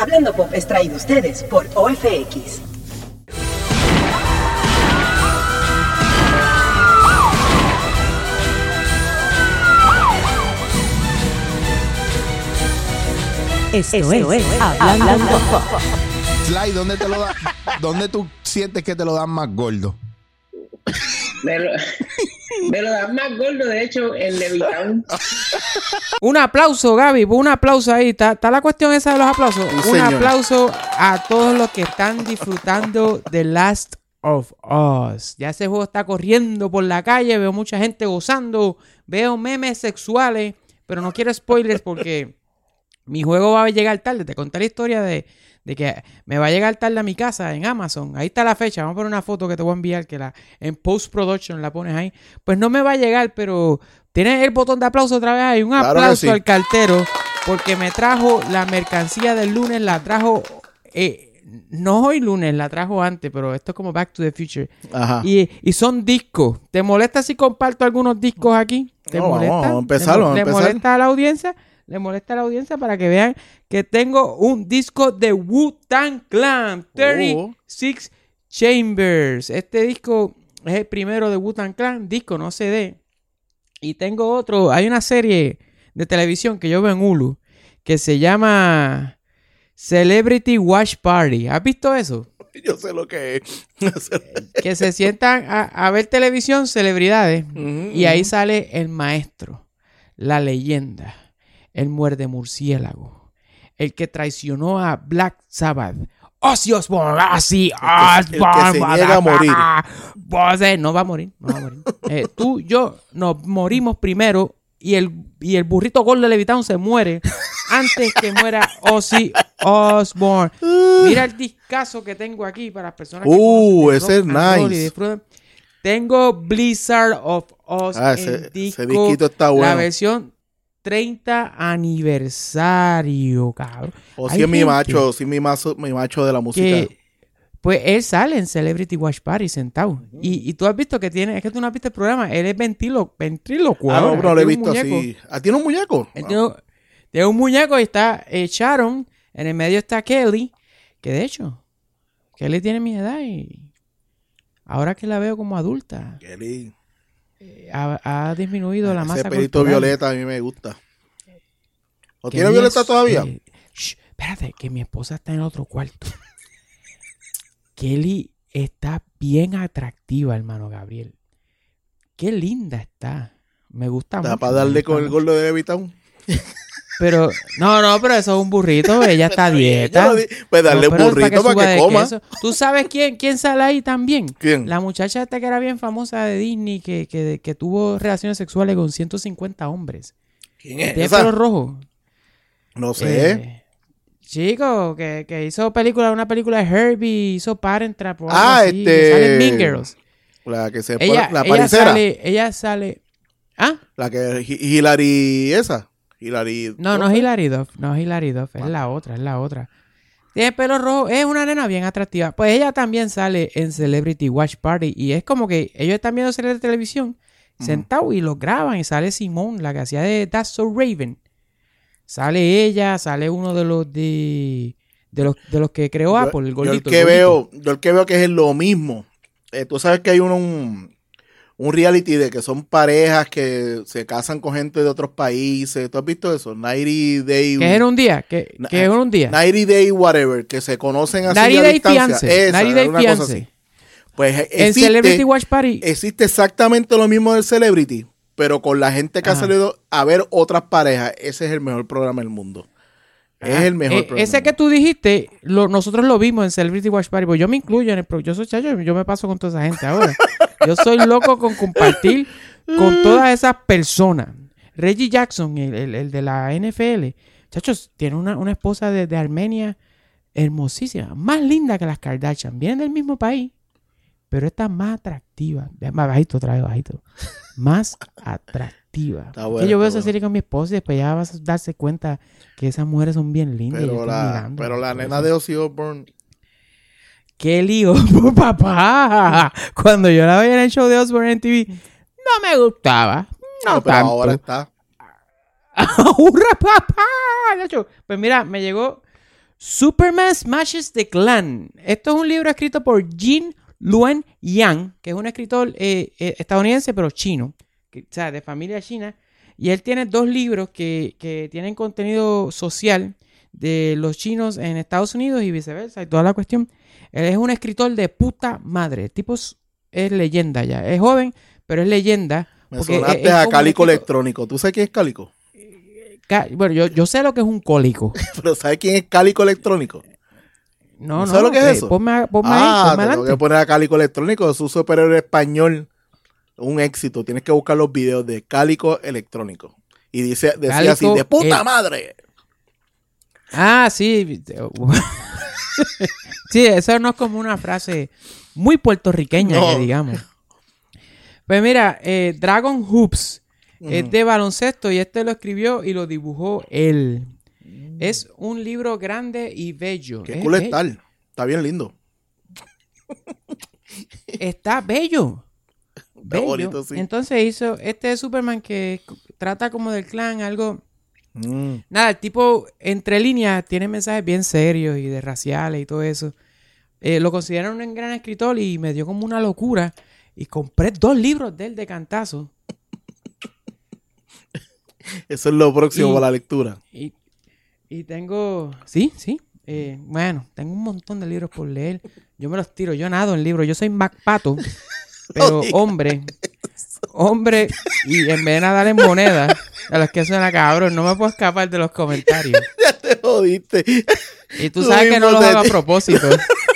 Hablando Pop es traído a ustedes por OFX. Esto es Hablando Pop. Sly, ¿dónde tú sientes que te lo dan más gordo? Me lo dan más gordo, de hecho, en Levitown. Un aplauso, Gaby, un aplauso ahí. ¿Está la cuestión esa de los aplausos? Sí, un señor. aplauso a todos los que están disfrutando de Last of Us. Ya ese juego está corriendo por la calle, veo mucha gente gozando, veo memes sexuales, pero no quiero spoilers porque mi juego va a llegar tarde. Te conté la historia de que me va a llegar tarde a mi casa en Amazon. Ahí está la fecha. Vamos a poner una foto que te voy a enviar, que en post-production la pones ahí. Pues no me va a llegar, pero tienes el botón de aplauso otra vez ahí. Un Claro aplauso que sí. al cartero, porque me trajo la mercancía del lunes. La trajo, no hoy lunes, la trajo antes, pero esto es como Back to the Future. Ajá. Y son discos. ¿Te molesta si comparto algunos discos aquí? ¿Te No, molesta? vamos a empezar, vamos a ¿Le empezar. molesta a la audiencia? ¿Le molesta a la audiencia para que vean que tengo un disco de Wu-Tang Clan, 36 Chambers? Este disco es el primero de Wu-Tang Clan, disco, no CD. Y tengo otro, hay una serie de televisión que yo veo en Hulu que se llama Celebrity Watch Party. ¿Has visto eso? Yo sé lo que es. Que se sientan a ver televisión, celebridades, y ahí sale el maestro, la leyenda, el muerde murciélago, el que traicionó a Black Sabbath, Ozzy Osbourne, Ozzy Osbourne, el que se niega a morir. No va a morir. Tú y yo nos morimos primero y el burrito gordo de Levitown se muere antes que muera Ozzy Osbourne. Mira el discazo que tengo aquí para las personas que conocen ese es rock and roll y nice. disfrutan. Tengo Blizzard of Oz Ese en disco, disquito está bueno. la versión 30 aniversario, cabrón. O Hay si es mi gente macho, si mi macho de la música. que, pues él sale en Celebrity Watch Party sentado. Y tú has visto que tiene, es que tú no has visto el programa, él es ventrílocuo. No, pero lo he Él tiene un visto muñeco. así. ¿Ah, tiene un muñeco? Él tiene un muñeco y está Sharon, en el medio está Kelly, que de hecho, Kelly tiene mi edad y ahora que la veo como adulta, Kelly. ha disminuido la masa Ese pelito corporal. violeta a mí me gusta. ¿O Kelly tiene violeta es, todavía? Espérate, que mi esposa está en el otro cuarto. Kelly está bien atractiva, hermano Gabriel. Qué linda está. Me gusta ¿Está mucho. para me darle gusta con el mucho. gordo de Levitown? Pero, no, pero eso es un burrito. Ella está a dieta. Pues darle No, pero burrito suba para que de coma. queso. ¿Tú sabes quién sale ahí también? ¿Quién? La muchacha esta que era bien famosa de Disney, que tuvo relaciones sexuales con 150 hombres. ¿Quién es Tiene esa? pelo rojo. No sé. Chico, que hizo una película de Herbie, hizo Parent Trap o algo Ah, así, que sale en Mean Girls. La que se Ella, la paricera. ella sale. ¿Ah? La que Hilary esa. Hilary. No es Hilary Duff. No es Hilary Duff. Es la otra. Tiene pelo rojo. Es una nena bien atractiva. Pues ella también sale en Celebrity Watch Party. Y es como que ellos están viendo series de televisión sentados y lo graban. Y sale Simone, la que hacía de That's So Raven. Sale ella, sale uno de los que creó Apple, el gordito. Yo el que veo que es lo mismo. Tú sabes que hay un reality de que son parejas que se casan con gente de otros países. ¿Tú has visto eso? 90 Day... Que es en un día. Que es en un día. 90 Day whatever. Que se conocen así 90 a Day distancia. Fiance. Esa, 90 Day una cosa Fiance. así. Pues En Celebrity Watch Party. existe exactamente lo mismo del Celebrity, pero con la gente que ha salido a ver otras parejas. Ese es el mejor programa del mundo. Es el mejor programa. Ese que tú dijiste, nosotros lo vimos en Celebrity Watch Party, porque yo me incluyo en el programa. Yo soy chacho, yo me paso con toda esa gente ahora. Yo soy loco con compartir con todas esas personas. Reggie Jackson, el de la NFL, chachos, tiene una esposa de Armenia hermosísima, más linda que las Kardashian. Vienen del mismo país, pero esta más atractiva. Más bajito, otra vez bajito. Más atractiva. Bueno, que yo veo esa bueno. serie con mi esposa y después ya vas a darse cuenta que esas mujeres son bien lindas. y yo estoy mirando, Pero la todo nena eso. de Ozzy Osbourne... ¡Qué lío, papá! Cuando yo la veía en el show de Osbourne en TV, no me gustaba. No pero tanto. ahora está... ¡Hurra, papá! De hecho, pues mira, me llegó Superman Smashes the Klan. Esto es un libro escrito por Jin Luen Yang, que es un escritor estadounidense, pero chino, o sea, de familia china. Y él tiene 2 libros que tienen contenido social de los chinos en Estados Unidos y viceversa, y toda la cuestión. Él es un escritor de puta madre. El tipo es leyenda ya. Es joven, pero es leyenda. Me sonaste a Cálico Electrónico. ¿Tú sabes quién es Cálico? Bueno, yo sé lo que es un cólico. ¿Pero sabes quién es Cálico Electrónico? No, ¿Sabes lo que es eso? Ponme ahí, ponme Tengo adelante. que poner a Cálico Electrónico. Es un superhéroe español. Un éxito. Tienes que buscar los videos de Cálico Electrónico. Y decía Cálico así, ¡de puta madre! Ah, sí. Sí, eso no es como una frase muy puertorriqueña, No. que digamos. Pues mira, Dragon Hoops es de baloncesto y este lo escribió y lo dibujó él. Es un libro grande y bello. Qué Es cool bello. está. Está bien lindo. Está bello. Está bonito, sí. Entonces hizo este Superman que trata como del clan, algo... Mm. Nada, el tipo, entre líneas, tiene mensajes bien serios y de raciales y todo eso. Lo consideran un gran escritor y me dio como una locura. Y compré 2 libros de él de cantazo. Eso es lo próximo Y- para la lectura. Y tengo... Sí. Bueno, tengo un montón de libros por leer. Yo me los tiro, yo nado en libros. Yo soy MacPato, pero hombre, y en vez de nadar en moneda, a los que suena cabrón, no me puedo escapar de los comentarios. Ya te jodiste. Y tú Tú sabes que no mismo los te- hago a propósito.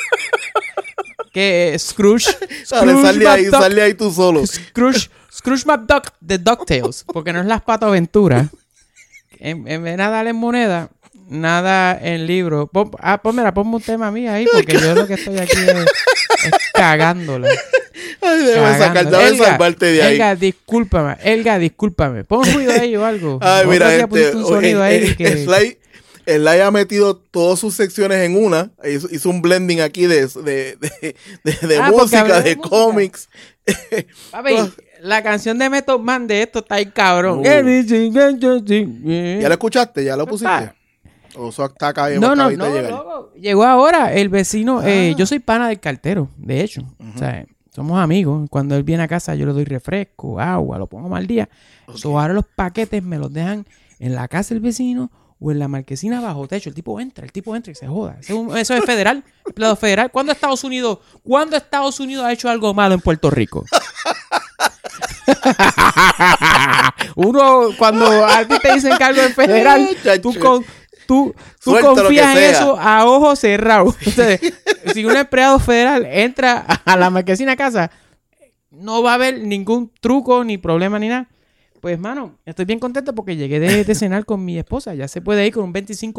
Que Scrooge Dale, sale ahí tú solo. Scrooge McDuck de DuckTales, porque no es las Pato Aventuras. En vez de nadar en moneda, nada en libro. Mira, ponme un tema a mí ahí, porque yo lo que estoy aquí es cagándola. Ay, déjame salvarte de ahí. Elga, discúlpame. Pon ruido ahí o algo. Ay, Otro mira, día pusiste un sonido ahí que... Sly ha metido todas sus secciones en una. Hizo un blending aquí de porque música, hablé de de música. cómics. Papi, la canción de Method Man de esto está ahí cabrón. ¿Ya ¿Ya lo escuchaste? ¿Ya lo pusiste? O eso está acá, No, acabadito de llegar. loco. Llegó ahora el vecino. Yo soy pana del cartero, de hecho. O sea, somos amigos. Cuando él viene a casa, yo le doy refresco, agua, lo pongo mal día. So, ahora los paquetes me los dejan en la casa del vecino o en la marquesina bajo techo. El tipo entra y se joda. Eso es federal, empleado federal. ¿Cuándo Estados Unidos ha hecho algo malo en Puerto Rico? Uno, cuando a ti te dicen que algo es federal, tú Suelta lo que confías en sea. eso a ojos cerrados. Entonces, si un empleado federal entra a la marquesina casa, no va a haber ningún truco, ni problema, ni nada. Pues, mano, estoy bien contento porque llegué de cenar con mi esposa. Ya se puede ir con un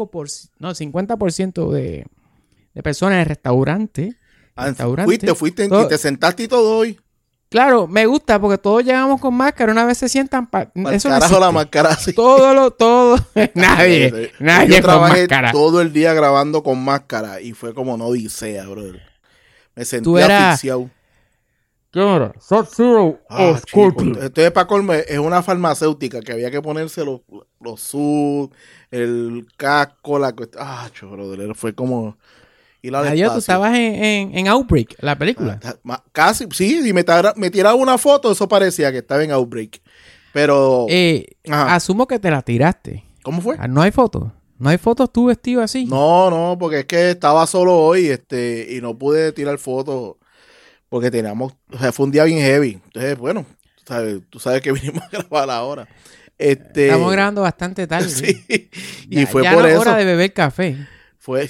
50% de personas en el restaurante. Fuiste Todo- y te sentaste y todo hoy. Claro, me gusta porque todos llegamos con máscara. Una vez se sientan... Para Eso el no carajo la existe. máscara así. Todo. Nadie Yo con trabajé máscara. todo el día grabando con máscara y fue como no odisea, brother. Me sentí Tú eras- asfixiado. ¿Quién era? Sub-Zero Ah, chico, entonces para colme es una farmacéutica que había que ponerse los suits, el casco, la cuestión. Ah, brother, fue como ir al Adiós, tú espacio. estabas en Outbreak, la película. Casi, sí, si me tiraba una foto, eso parecía que estaba en Outbreak. Pero, ajá. Asumo que te la tiraste. ¿cómo fue? Ah, no hay fotos. No hay fotos tú vestido así. No, porque es que estaba solo hoy, y no pude tirar fotos porque fue un día bien heavy. Entonces, bueno, tú sabes que vinimos a grabar ahora. Estamos grabando bastante tarde. Sí, y Ya- fue ya por no es eso. hora de beber café. Fue.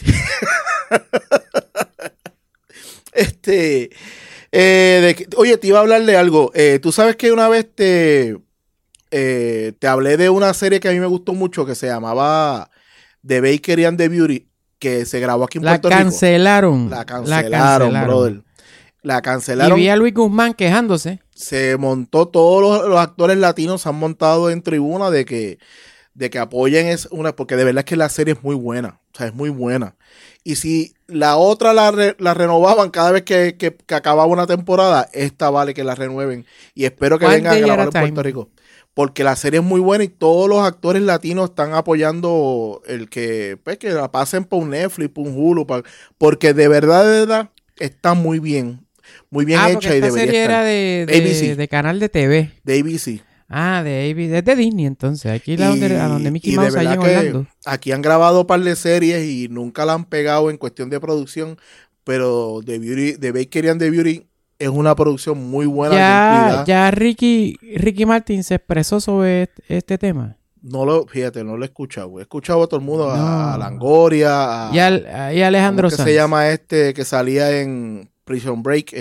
Oye, te iba a hablar de algo. Tú sabes que una vez te hablé de una serie que a mí me gustó mucho que se llamaba The Bakery and the Beauty, que se grabó aquí en La Puerto Rico. cancelaron. La cancelaron, brother. La Y cancelaron. vi a Luis Guzmán quejándose. Se montó, todos los actores latinos se han montado en tribuna de que apoyen porque de verdad es que la serie es muy buena, o sea, es muy buena. Y si la otra la renovaban cada vez que acababa una temporada, esta vale que la renueven. Y espero que ¿Cuál vengan a de grabar Yara en Time? Puerto Rico. porque la serie es muy buena y todos los actores latinos están apoyando el que, pues, que la pasen por un Netflix, por un Hulu, porque de verdad está muy bien hecha y esta debería serie estar. era ABC. de canal de TV. De ABC. Ah, de ABC. Es de Disney, entonces. Aquí es a donde Mickey y de Mouse allá verdad en que Orlando. aquí han grabado un par de series y nunca la han pegado en cuestión de producción, pero de Bakery and the Beauty es una producción muy buena. Ya Ricky Martin se expresó sobre este tema. Fíjate, no lo he escuchado. He escuchado a todo el mundo, No. a Langoria, Y Alejandro ¿cómo que Sanz. se llama que salía en Prison Break?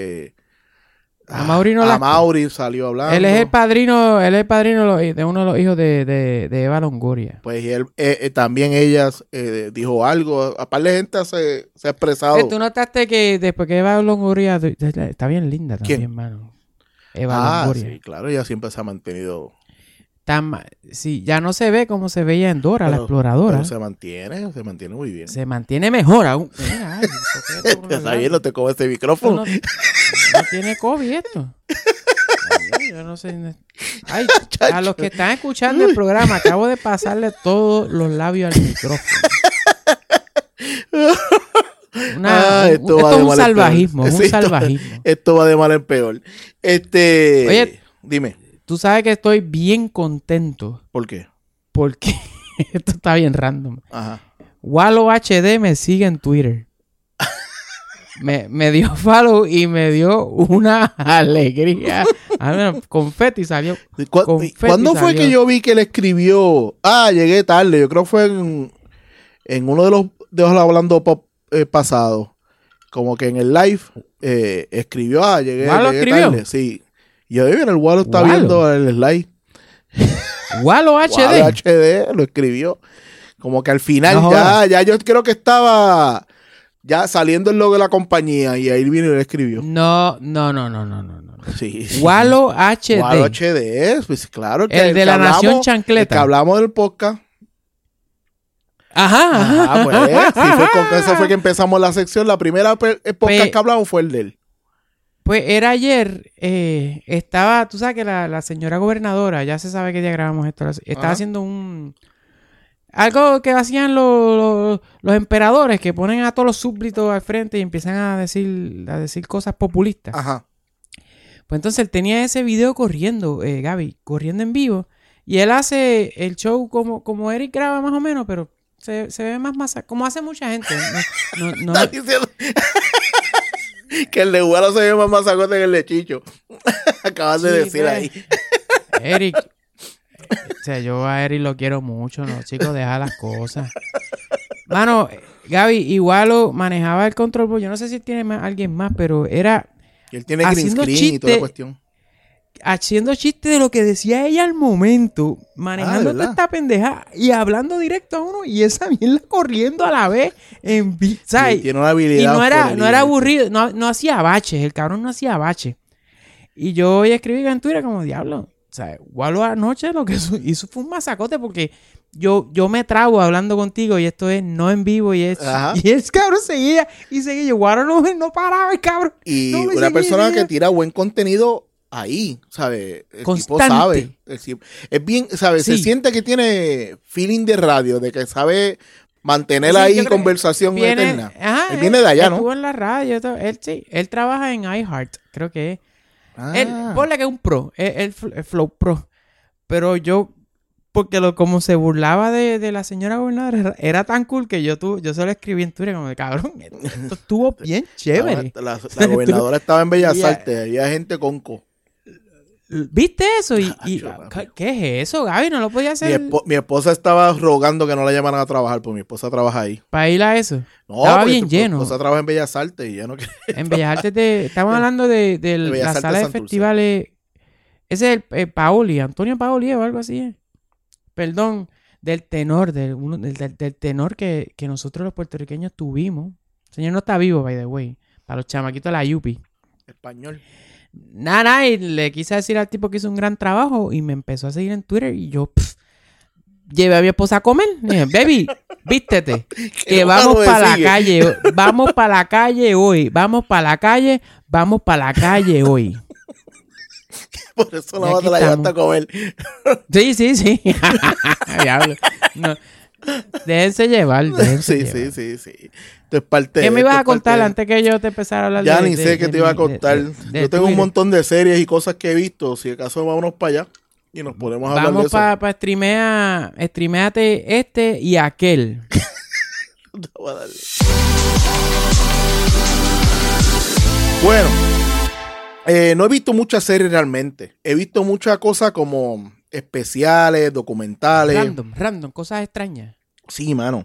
A Mauri Nolasco. A Mauri salió hablando. Él es el padrino de uno de los hijos de Eva Longoria. Pues y él, también ella dijo algo. Aparte de gente se ha expresado. ¿Tú notaste que después que Eva Longoria está bien linda también, ¿Quién? mano? Eva Longoria. Sí, claro, ella siempre se ha mantenido. Sí, ya no se ve como se veía en Dora, la Pero exploradora. se mantiene muy bien. Se mantiene mejor aún. Mira, ay, ¿por qué esto por Está un bien, lado? no te comes este Esto micrófono. no tiene COVID esto. Ay, yo no sé. Ay, a los que están escuchando el programa, acabo de pasarle todos los labios al micrófono. Esto Esto va es de un mal en salvajismo, peor. es Sí, un salvajismo. Esto va de mal en peor. Oye, dime, tú sabes que estoy bien contento ¿por qué? porque esto está bien random. Ajá. Wallo HD me sigue en Twitter. Me dio follow y me dio una alegría. Confeti salió. Confeti ¿Cuándo fue salió. que yo vi que él escribió? Llegué tarde. Yo creo que fue en uno de los Hablando Pop pasado. Como que en el live escribió. Llegué ¿Escribió? tarde. Sí. Y yo en el Wallo está Wallo. viendo el slide. Wallo HD. Wallo HD lo escribió. Como que al final No jodas. ya yo creo que estaba ya saliendo el logo de la compañía y ahí vino y lo escribió. No. Sí. Wallo HD. Wallo HD, pues claro. El de la Nación Chancleta. El que hablamos del podcast. Ajá. Pues, con eso fue que empezamos la sección. La primera podcast que hablamos fue el de él. Pues era ayer, estaba, tú sabes que la señora gobernadora, ya se sabe que ya grabamos esto, estaba haciendo algo que hacían los emperadores, que ponen a todos los súbditos al frente y empiezan a decir cosas populistas. Ajá. Pues entonces él tenía ese video corriendo, Gaby, corriendo en vivo, y él hace el show como Eric graba más o menos, pero se ve más como hace mucha gente. No, Está diciendo que el de Wallo se ve más masacote que el de Chicho. Acabas de decir pues, ahí. Eric, o sea, yo a Eric lo quiero mucho, ¿no? Chicos, deja las cosas. Mano, Gaby, igual manejaba el control, yo no sé si tiene alguien más, pero era Y él tiene green haciendo screen y toda la cuestión. haciendo chiste de lo que decía ella al momento, manejando ¿verdad? esta pendeja y hablando directo a uno y esa mierda corriendo a la vez en ¿sabes? Sí, tiene una habilidad. Y no era por el aburrido, no hacía baches, el cabrón no hacía baches. Y yo hoy escribí en Twitter como diablo, o sea, Wallo anoche lo que hizo fue un masacote porque yo me trago hablando contigo y esto es no en vivo y Ajá. el cabrón seguía y seguía. Yo, Wallo no paraba el cabrón. Y No me una seguía, persona seguía. que tira buen contenido ahí, ¿sabes? El Constante. tipo sabe. Es bien, ¿sabes? Sí. Se siente que tiene feeling de radio, de que sabe mantener Sí, ahí yo creo que conversación eterna. Ajá, Él viene de allá, ¿no? Estuvo en la radio. Él trabaja en iHeart, creo que es. Él, ponle que es un pro, el Flow Pro. Pero yo, porque como se burlaba de la señora gobernadora, era tan cool que yo se lo escribí en Twitter como de cabrón, esto estuvo bien chévere. La gobernadora estaba en Bellas Yeah. Artes, había gente conco. ¿Viste eso? Papi. ¿Qué es eso, Gaby? No lo podía hacer Mi esposa estaba rogando que no la llamaran a trabajar, porque mi esposa trabaja ahí. para ir a eso. No, Estaba porque bien lleno. Mi esposa trabaja en Bellas Artes y ya no quiere. En Bellas Artes estamos hablando de Bellas la Artes sala de Santurce. festivales. Ese es el Paoli, Antonio Paoli o algo así. Perdón, del tenor, del tenor que nosotros los puertorriqueños tuvimos. El señor no está vivo, by the way. Para los chamaquitos de la Yupi. Español. Nada, y le quise decir al tipo que hizo un gran trabajo y me empezó a seguir en Twitter y yo llevé a mi esposa a comer. Le dije, baby, vístete, que vamos malo para la sigue. calle, vamos para la calle hoy, vamos para la calle hoy. Por eso Y no aquí te la llevaste estamos. a comer. Sí. Diablo. No. Déjense llevar, déjense Sí, llevar. sí. Esto es parte ¿Qué me esto ibas es a contar parte de- antes que yo te empezara a hablar Ya de ni sé qué te iba a contar. Yo tengo un Twitter? montón de series y cosas que he visto. Si acaso vámonos para allá y nos ponemos a hablar de Vamos eso. para streameate este y aquel. Voy a darle. Bueno, no he visto muchas series realmente. He visto muchas cosas como especiales, documentales. Random, cosas extrañas. Sí, mano.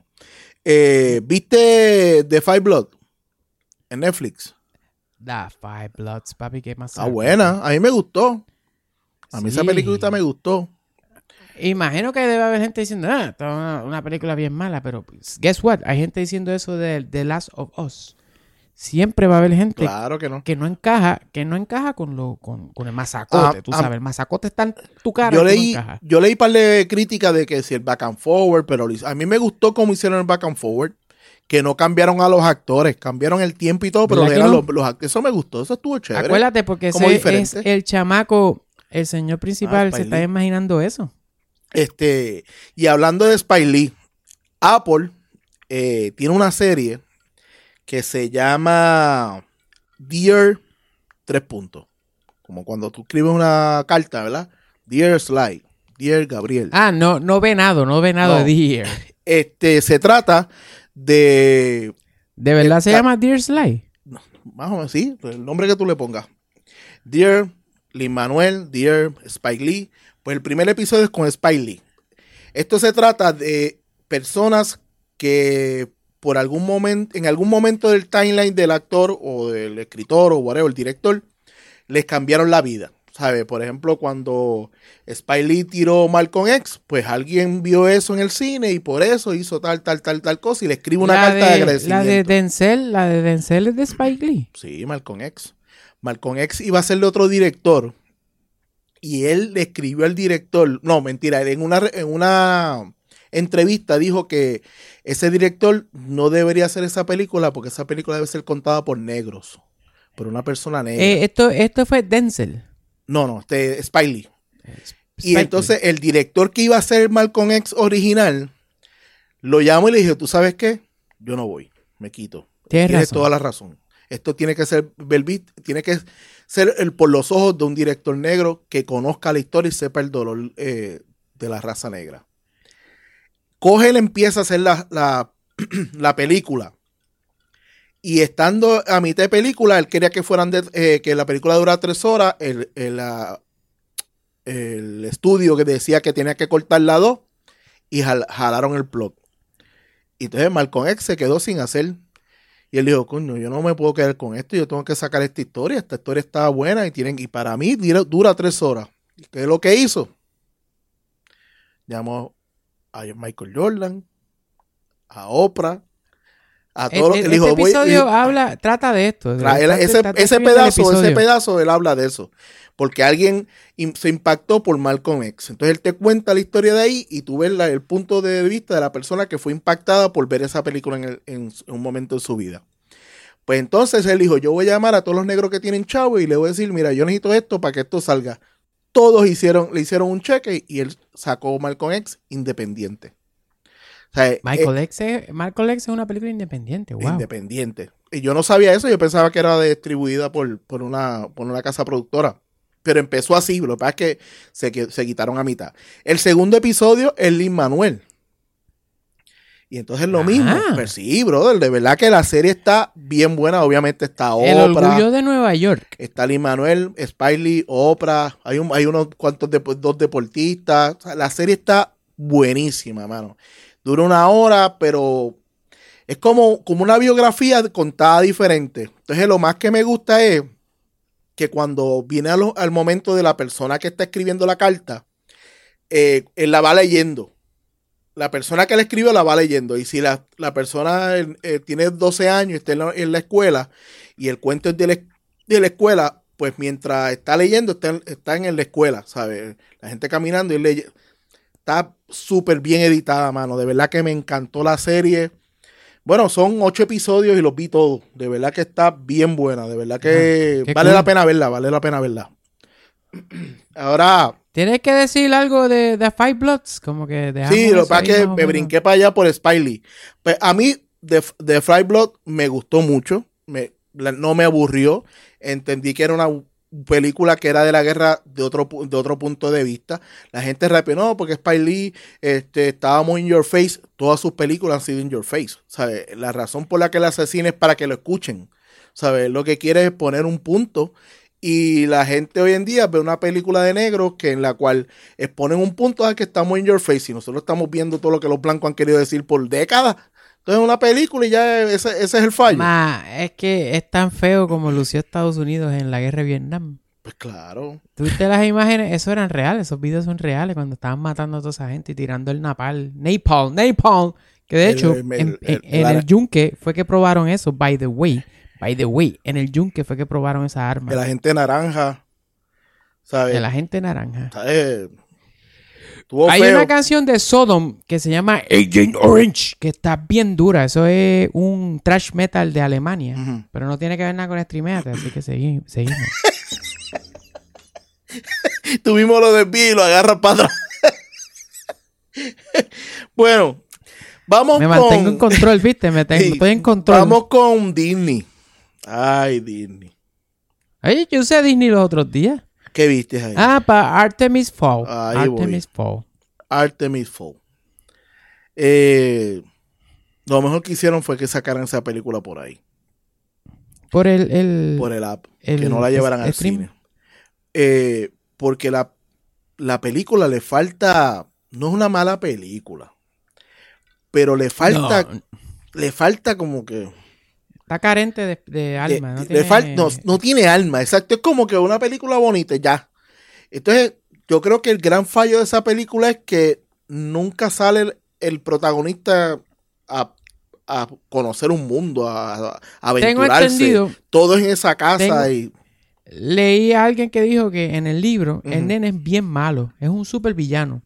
¿Viste The Five Blood en Netflix? Da Five Bloods, papi, ¿qué más? Está buena. A mí me gustó. A mí esa Sí. película me gustó. Imagino que debe haber gente diciendo, esta es una película bien mala, pero pues, guess what? Hay gente diciendo eso de The Last of Us. Siempre va a haber gente Claro que no. que no encaja con el masacote, tú sabes, el masacote está en tu cara Yo y tú no leí, encajas. yo leí un par de críticas de que si el back and forward, pero a mí me gustó cómo hicieron el back and forward, que no cambiaron a los actores, cambiaron el tiempo y todo, pero ¿Verdad que eran no? los actores. Eso me gustó, eso estuvo chévere. Acuérdate, porque como ese es diferente. el chamaco, el señor principal, se Spike está Lee. imaginando eso. Y hablando de Spike Lee, Apple tiene una serie que se llama Dear 3 puntos. Como cuando tú escribes una carta, ¿verdad? Dear Sly, Dear Gabriel. No venado No. Dear. Se trata de, ¿De verdad se Esta- llama Dear Sly? más o menos, sí, el nombre que tú le pongas. Dear Lin-Manuel, Dear Spike Lee. Pues el primer episodio es con Spike Lee. Esto se trata de personas que por algún momento, en algún momento del timeline del actor o del escritor o whatever, el director, les cambiaron la vida. ¿Sabe? Por ejemplo, cuando Spike Lee tiró Malcolm X, pues alguien vio eso en el cine y por eso hizo tal cosa y le escribe una carta de agradecimiento. La de Denzel es de Spike Lee. Sí, Malcolm X. Malcolm X iba a ser de otro director y él le escribió al director, no, mentira, en una entrevista dijo que ese director no debería hacer esa película porque esa película debe ser contada por negros, por una persona negra. Esto fue Denzel. No, Spike Lee. Y Spike entonces el director que iba a hacer Malcolm X original lo llamó y le dijo, ¿tú sabes qué? Yo no voy, me quito. Tienes Tienes razón. toda la razón. Esto tiene que ser tiene que ser por los ojos de un director negro que conozca la historia y sepa el dolor de la raza negra. Coge, él empieza a hacer la película. Y estando a mitad de película, él quería que que la película durara 3 horas. El estudio que decía que tenía que cortarla a 2 y jalaron el plot. Y entonces Malcolm X se quedó sin hacer. Y él dijo, coño, yo no me puedo quedar con esto, yo tengo que sacar esta historia. Esta historia está buena y para mí dura 3 horas. ¿Y qué es lo que hizo? Llamó a Michael Jordan, a Oprah, a todos. Este episodio trata de esto. Ese pedazo, él habla de eso. Porque alguien se impactó por Malcolm X. Entonces él te cuenta la historia de ahí y tú ves el punto de vista de la persona que fue impactada por ver esa película en un momento de su vida. Pues entonces él dijo, yo voy a llamar a todos los negros que tienen chavo y le voy a decir, mira, yo necesito esto para que esto salga. Todos le hicieron un cheque y él sacó Malcolm X independiente. O sea, Malcolm X es una película independiente, wow. Independiente. Y yo no sabía eso, yo pensaba que era distribuida por una casa productora. Pero empezó así, lo que pasa es que se quitaron a mitad. El segundo episodio es Lin-Manuel. Y entonces lo mismo. Pues sí, brother, de verdad que la serie está bien buena. Obviamente está Oprah. El orgullo de Nueva York. Está Lin-Manuel, Spike Lee, Oprah. Hay unos cuantos, 2 deportistas. O sea, la serie está buenísima, mano. Dura 1 hora, pero es como una biografía contada diferente. Entonces lo más que me gusta es que cuando viene al momento de la persona que está escribiendo la carta, él la va leyendo. La persona que la escribe la va leyendo. Y si la persona tiene 12 años y está en la escuela y el cuento es de la escuela, pues mientras está leyendo, está en la escuela, ¿sabes? La gente caminando y leyendo. Está súper bien editada, mano. De verdad que me encantó la serie. Bueno, son 8 episodios y los vi todos. De verdad que está bien buena. De verdad que Qué vale cool. la pena verla, vale la pena verla. Ahora, Tienes que decir algo de Five Bloods, como que dejamos sí, lo que eso pasa ahí es que más o me menos. brinqué para allá por Spiley. Pues a mí, de Fry Blood me gustó mucho. No me aburrió. Entendí que era una película que era de la guerra de otro punto de vista. La gente rápido, no, porque Spike Lee estaba muy in your face. Todas sus películas han sido in your face. ¿Sabe? La razón por la que la asesina es para que lo escuchen. ¿Sabe? Lo que quiere es poner un punto. Y la gente hoy en día ve una película de negros que en la cual exponen un punto a que estamos in your face y nosotros estamos viendo todo lo que los blancos han querido decir por décadas. Entonces una película y ya ese es el fallo. Es que es tan feo como lució Estados Unidos en la guerra de Vietnam. Pues claro. ¿Tuviste las imágenes? Eso eran reales, esos videos son reales cuando estaban matando a toda esa gente y tirando el napalm, que de hecho en el yunque fue que probaron eso, by the way, en el yunque fue que probaron esa arma. De la gente naranja, ¿sabes? De la gente naranja. ¿Sabes? Hay una canción de Sodom que se llama Agent Orange, que está bien dura. Eso es un thrash metal de Alemania. Pero no tiene que ver nada con Streameate, así que seguimos. Tuvimos lo de Bill y lo agarra para atrás. Bueno, vamos Me mantengo en control, ¿viste? Estoy en control. Vamos con Disney. Ay, Disney. Oye, yo usé Disney los otros días. ¿Qué viste ahí? Para Artemis Fowl. Ahí Artemis Fowl. Artemis Fowl. Lo mejor que hicieron fue que sacaran esa película por ahí. Por el app. Que no la llevaran al cine. Porque la película le falta... No es una mala película. Pero le falta... No. Le falta como que... Está carente de alma. No tiene alma, exacto. Es como que una película bonita, ya. Entonces, yo creo que el gran fallo de esa película es que nunca sale el protagonista a conocer un mundo, a aventurarse. Tengo entendido. Todo en esa casa. Leí a alguien que dijo que en el libro el nene es bien malo. Es un super villano.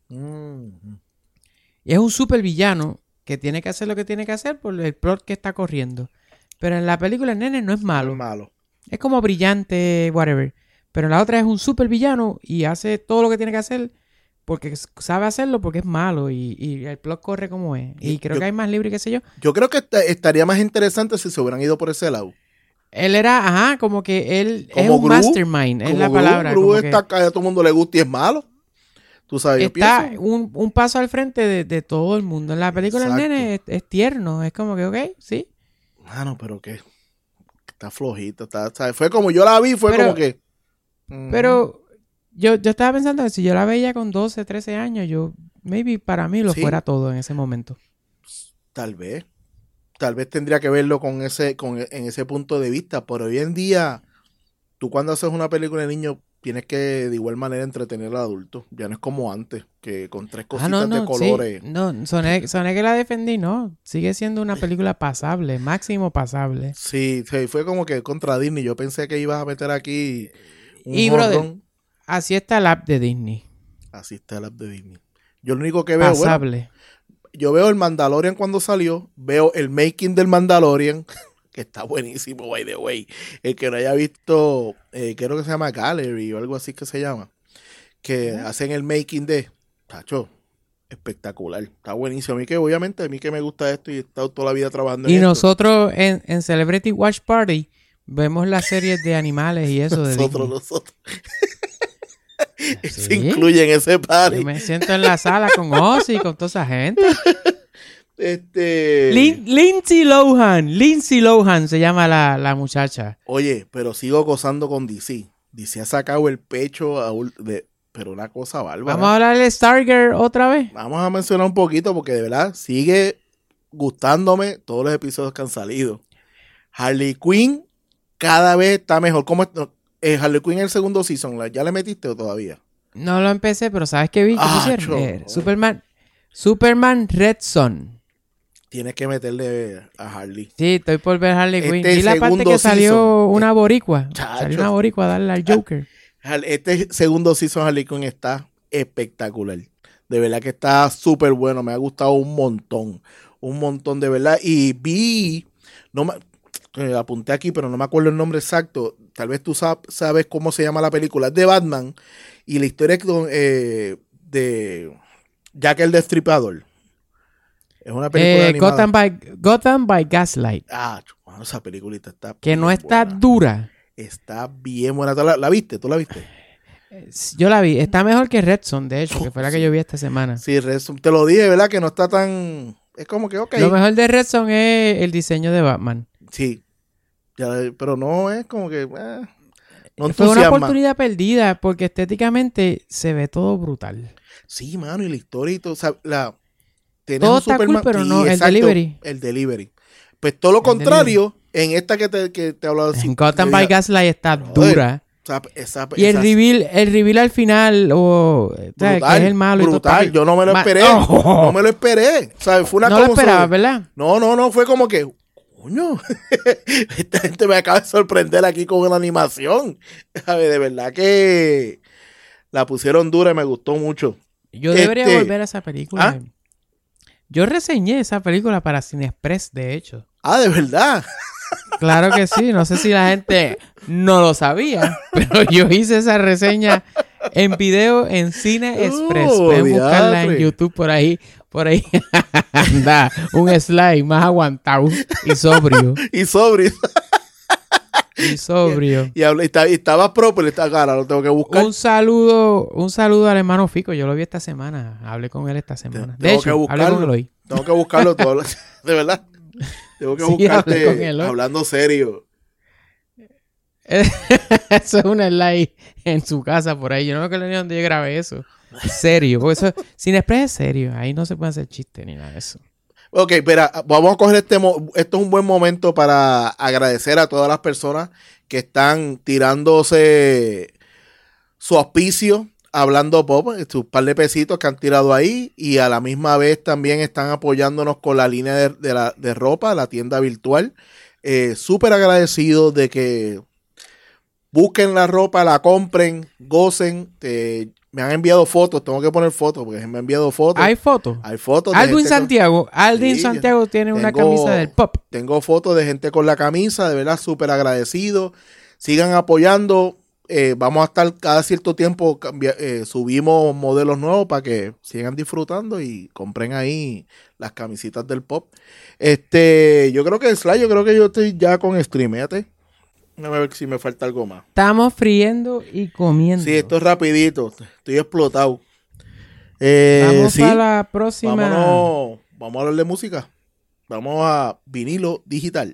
Y es un super villano que tiene que hacer lo que tiene que hacer por el plot que está corriendo. Pero en la película el nene no es malo. No es malo. Es como brillante, whatever. Pero en la otra es un super villano y hace todo lo que tiene que hacer porque sabe hacerlo porque es malo y el plot corre como es. Y creo que hay más libre, qué sé yo. Yo creo que estaría más interesante si se hubieran ido por ese lado. Él era, como que él como es un Gru, mastermind, es la palabra. Gru está acá, a todo el mundo le gusta y es malo. Tú sabes, está un paso al frente de todo el mundo. En la película el nene es tierno, es como que, ok, sí. Mano, pero que está flojita, ¿sabes? Fue como yo la vi, como que... Pero yo estaba pensando que si yo la veía con 12, 13 años, maybe para mí lo fuera todo en ese momento. Tal vez tendría que verlo en ese punto de vista, pero hoy en día, tú cuando haces una película de niños, tienes que de igual manera entretener al adulto. Ya no es como antes, que con 3 cositas de colores. Sí. No, soné que la defendí, no. Sigue siendo una película pasable, máximo pasable. Sí, fue como que contra Disney. Yo pensé que ibas a meter aquí un y, brother, así está el app de Disney. Así está el app de Disney. Yo lo único que veo, pasable. Yo veo el Mandalorian cuando salió, veo el making del Mandalorian, que está buenísimo, by the way. El que no haya visto, creo que se llama Gallery o algo así que se llama, que hacen el making de, tacho, espectacular, está buenísimo. A mí que me gusta esto y he estado toda la vida trabajando en esto. Y nosotros en Celebrity Watch Party vemos las series de animales y eso de Disney. Nosotros. Se incluye en ese party. Yo me siento en la sala con Ozzy y con toda esa gente. Lindsay Lohan se llama la muchacha. Oye, pero sigo gozando con DC. DC ha sacado el pecho pero una cosa bárbara. Vamos a hablar de Stargirl otra vez. Vamos a mencionar un poquito porque de verdad sigue gustándome todos los episodios que han salido. Harley Quinn cada vez está mejor. ¿Cómo Harley Quinn en el segundo season? ¿Ya le metiste o todavía? No lo empecé, pero ¿sabes qué vi? ¿Qué pusieron? Superman Red Son. Tienes que meterle a Harley. Sí, estoy por ver Harley Quinn. Y la parte que salió una boricua. Salió una boricua a darle al Joker. Este segundo season Harley Quinn está espectacular. De verdad que está súper bueno. Me ha gustado un montón. Un montón de verdad. Y vi... apunté aquí, pero no me acuerdo el nombre exacto. Tal vez tú sabes cómo se llama la película. Es de Batman y la historia es de Jack el Destripador. Es una película animada. Gotham by Gaslight. Bueno, esa peliculita está que no está buena. dura. Está bien buena. ¿La viste? ¿Tú la viste? Yo la vi. Está mejor que Red Son, de hecho, que fue la que yo vi esta semana. Sí, Red Son. Te lo dije, ¿verdad? Que no está tan... Es como que, ok. Lo mejor de Red Son es el diseño de Batman. Sí. Pero no es como que... no fue una entusiasma. oportunidad perdida porque estéticamente se ve todo brutal. Sí, mano, y la historia y todo. O sea, todo está cool, pero no, el delivery. El delivery. Pues todo lo contrario, en esta que te hablaba... En Gotham by Gaslight está dura. Y el reveal al final, brutal, que es el malo. Brutal, y todo, yo no me lo esperé. No me lo esperé. O sea, fue una no lo esperaba, ¿verdad? No, fue como que... Coño, esta gente me acaba de sorprender aquí con una animación. De verdad que la pusieron dura y me gustó mucho. Yo debería volver a esa película. Yo reseñé esa película para Cinexpress, de hecho. ¿De verdad? Claro que sí. No sé si la gente no lo sabía, pero yo hice esa reseña en video en Cinexpress. Pueden buscarla en YouTube por ahí. Anda, un slide más aguantado y sobrio. Y sobrio. Y estaba propio, ahora lo tengo que buscar. Un saludo al hermano Fico. Yo lo vi esta semana. Hablé con él esta semana. De hecho, hablé con él hoy. Tengo que buscarlo todo. De verdad. Tengo que buscarte con él, hablando serio. Eso es un slide en su casa por ahí. Yo no me acuerdo ni dónde yo grabé eso. Serio. Porque eso, Cinexpress es serio. Ahí no se puede hacer chiste ni nada de eso. Ok, espera, vamos a coger esto es un buen momento para agradecer a todas las personas que están tirándose su auspicio, Hablando Pop, sus par de pesitos que han tirado ahí, y a la misma vez también están apoyándonos con la línea de ropa, la tienda virtual. Súper agradecidos de que busquen la ropa, la compren, gocen. Me han enviado fotos, tengo que poner fotos porque me han enviado fotos. ¿Hay fotos? Hay fotos. Aldwin Santiago tiene una camisa del Pop. Tengo fotos de gente con la camisa, de verdad, súper agradecido. Sigan apoyando. Vamos a estar cada cierto tiempo, subimos modelos nuevos para que sigan disfrutando y compren ahí las camisitas del Pop. Yo creo que yo estoy ya con stream, fíjate. Déjame ver si me falta algo más. Estamos friendo y comiendo. Sí, esto es rapidito. Estoy explotado. Vamos a la próxima. Vamos a hablar de música. Vamos a vinilo digital.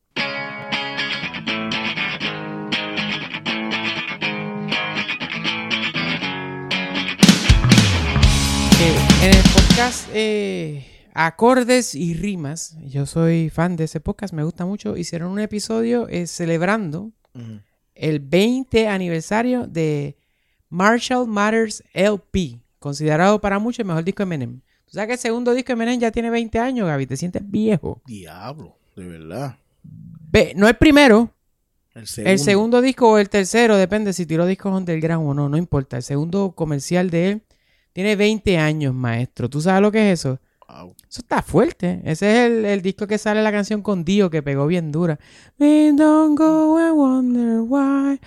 En el podcast Acordes y Rimas, yo soy fan de ese podcast, me gusta mucho. Hicieron un episodio celebrando el 20 aniversario de Marshall Mathers LP, considerado para muchos el mejor disco de Eminem. ¿Tú sabes que el segundo disco de Eminem ya tiene 20 años, Gaby? ¿Te sientes viejo? Diablo, de verdad. No el primero. El segundo disco o el tercero, depende si tiró discos underground o no, no importa. El segundo comercial de él tiene 20 años, maestro. ¿Tú sabes lo que es eso? Wow. Eso está fuerte. Ese es el disco que sale la canción con Dio, que pegó bien dura. We don't go and wonder why.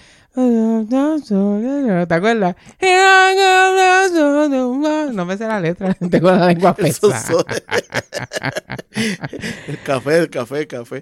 ¿Te acuerdas? No me sé la letra. Tengo la lengua pesada. El café.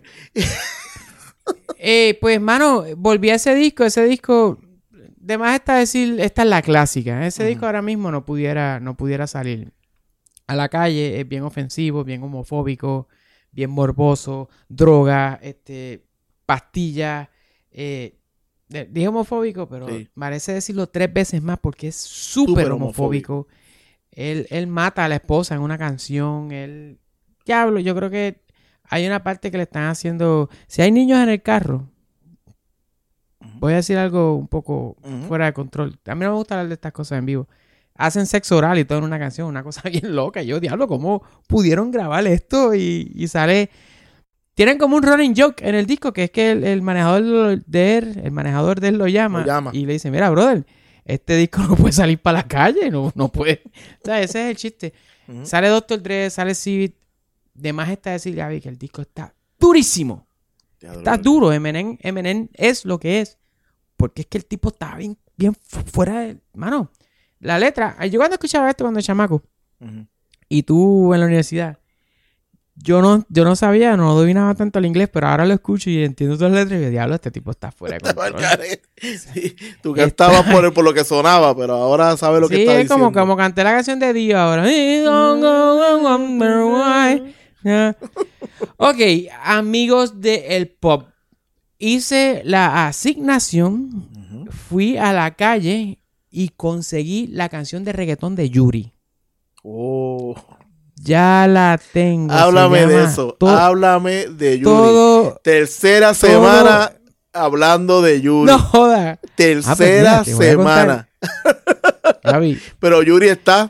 Pues, mano, volví a ese disco. Ese disco, de más está decir, esta es la clásica. Ese disco ahora mismo no pudiera salir a la calle. Es bien ofensivo, bien homofóbico, bien morboso, droga, pastillas. Dije homofóbico, pero sí, merece decirlo 3 veces más porque es súper homofóbico. Él mata a la esposa en una canción. Diablo, yo creo que hay una parte que le están haciendo... Si hay niños en el carro, voy a decir algo un poco fuera de control. A mí no me gusta hablar de estas cosas en vivo. Hacen sexo oral y todo en una canción, una cosa bien loca. Yo, diablo, ¿cómo pudieron grabar esto? Y sale... Tienen como un running joke en el disco, que es que el manejador de él lo llama y le dice, mira, brother, este disco no puede salir para la calle, no puede. O sea, ese es el chiste. Sale Dr. Dre, sale Civit. De más está decir, Gaby, que el disco está durísimo. Está duro. Eminem es lo que es. Porque es que el tipo estaba bien fuera de... Mano, la letra... Yo cuando escuchaba esto cuando chamaco, y tú en la universidad, yo no sabía, no dominaba tanto el inglés, pero ahora lo escucho y entiendo todas las letras y digo, diablo, este tipo está fuera de control. Sí, tú cantabas por lo que sonaba, pero ahora sabes lo que está diciendo. Sí, como canté la canción de Dio ahora. Ok, amigos del pop. Hice la asignación, fui a la calle y conseguí la canción de reggaetón de Yuri. Oh. Ya la tengo. Háblame de eso. Háblame de Yuri. Tercera semana hablando de Yuri. No joda. Tercera semana. Javi. Pero Yuri está.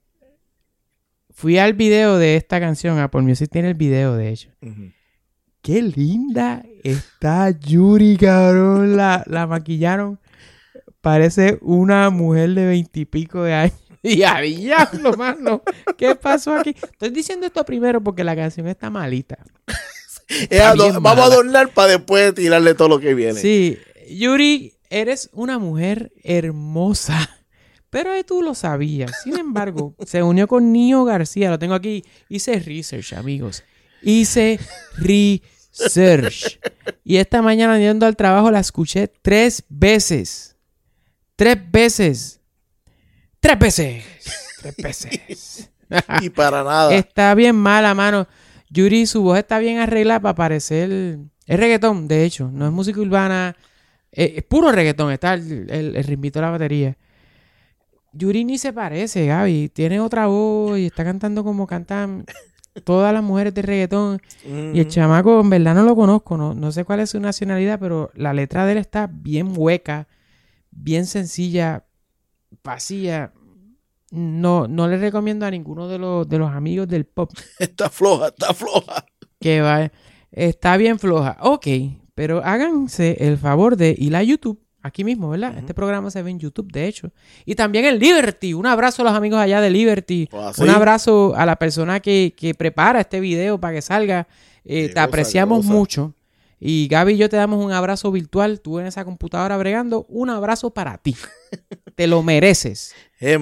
Fui al video de esta canción. Apple Music tiene el video, de hecho. Qué linda está Yuri, cabrón. La maquillaron. Parece una mujer de 20 y pico de años. Y a diablo, mano. ¿Qué pasó aquí? Estoy diciendo esto primero porque la canción está malita. Vamos a adornar para después tirarle todo lo que viene. Sí. Yuri, eres una mujer hermosa. Pero tú lo sabías. Sin embargo, se unió con Nio García. Lo tengo aquí. Hice research, amigos. Hice research. Y esta mañana yendo al trabajo la escuché 3 veces. 3 veces. 3 veces. 3 veces. Y para nada. Está bien mala, mano. Yuri, su voz está bien arreglada para parecer... Es reggaetón, de hecho. No es música urbana. Es puro reggaetón. Está el ritmito de la batería. Yuri ni se parece, Gaby. Tiene otra voz y está cantando como cantan todas las mujeres de reggaetón. Y el chamaco, en verdad no lo conozco. No sé cuál es su nacionalidad, pero la letra de él está bien hueca, bien sencilla, vacía. No le recomiendo a ninguno de los amigos del pop. Está floja. Que va. Está bien floja. Ok, pero háganse el favor de ir a YouTube. Aquí mismo, ¿verdad? Este programa se ve en YouTube, de hecho. Y también en Liberty. Un abrazo a los amigos allá de Liberty. Un abrazo a la persona que prepara este video para que salga. Te apreciamos mucho. Y Gaby y yo te damos un abrazo virtual. Tú en esa computadora bregando. Un abrazo para ti. Te lo mereces.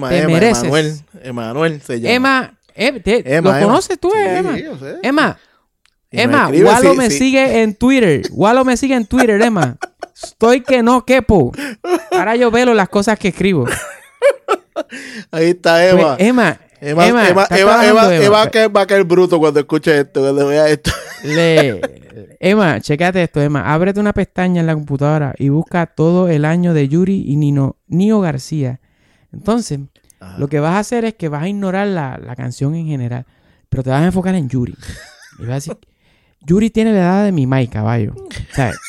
Emanuel se llama. ¿Lo conoces tú, Emma? Yo sé. Emma, Walo me sigue en Twitter. Emma. Estoy que no quepo. Ahora yo veo las cosas que escribo. Ahí está Emma. Pues, Emma va a caer bruto cuando escuche esto, cuando vea esto. Emma, chécate esto, Emma. Ábrete una pestaña en la computadora y busca todo el año de Yuri y Nio García. Entonces, lo que vas a hacer es que vas a ignorar la canción en general, pero te vas a enfocar en Yuri. Y vas a decir, Yuri tiene la edad de mi Mike, caballo. ¿Sabes?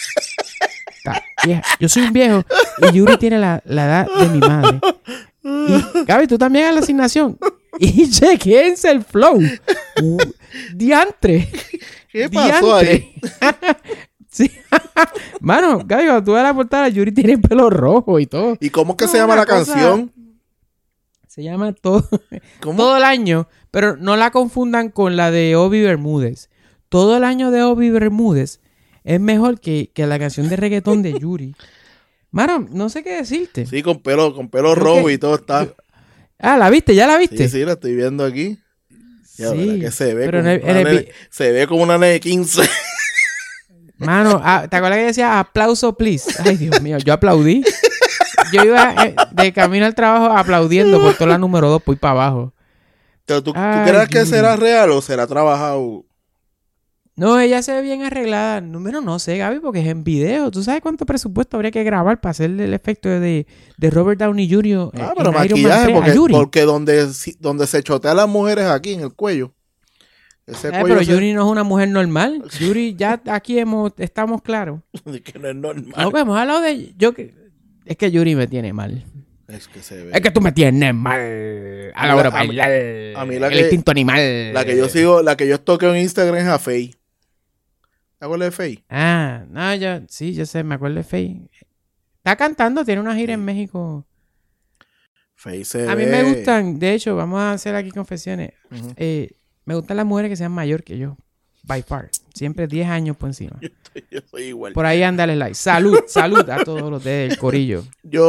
Yo soy un viejo y Yuri tiene la edad de mi madre. Y Gaby, tú también hagas la asignación. Y chequense el flow. Diantre. ¿Qué pasó ahí? Sí. Mano, Gaby, cuando tú ves la portada, Yuri tiene el pelo rojo y todo. ¿Y cómo es que se llama la canción? Se llama todo el año, pero no la confundan con la de Obi Bermúdez. Todo el año de Obi Bermúdez es mejor que la canción de reggaetón de Yuri. Mano, no sé qué decirte. Sí, con pelo rojo y todo está. ¿La viste? ¿Ya la viste? Sí, la estoy viendo aquí. Ya, sí, que se ve pero como se ve como una nene de 15. Mano, ¿te acuerdas que decía aplauso, please? Ay, Dios mío, yo aplaudí. Yo iba de camino al trabajo aplaudiendo por toda la número 2, voy para abajo. Pero ¿tú crees que será real o será trabajado? No, ella se ve bien arreglada. Número no sé, Gaby, porque es en video. ¿Tú sabes cuánto presupuesto habría que grabar para hacer el efecto de Robert Downey Jr.? Pero maquillaje, porque donde se chotean las mujeres aquí en el cuello. Pero Yuri no es una mujer normal. Yuri, ya aquí estamos claros. Que no es normal. No, pues hemos hablado de... Es que Yuri me tiene mal. Es que se ve. Es que tú me tienes mal a la hora de bailar. A mí el instinto animal. La que yo sigo, la que yo toqueo en Instagram es a Faye. ¿Te acuerdas de Faye? No, yo sé, me acuerdo de Faye. Está cantando, tiene una gira en México. Faye se ve. A mí me gustan, de hecho, vamos a hacer aquí confesiones. Me gustan las mujeres que sean mayor que yo. By far. Siempre 10 años por encima. Yo soy igual. Por ahí ándale like. Salud a todos los del corillo.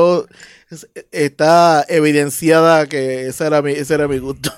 Está evidenciada que ese era mi gusto.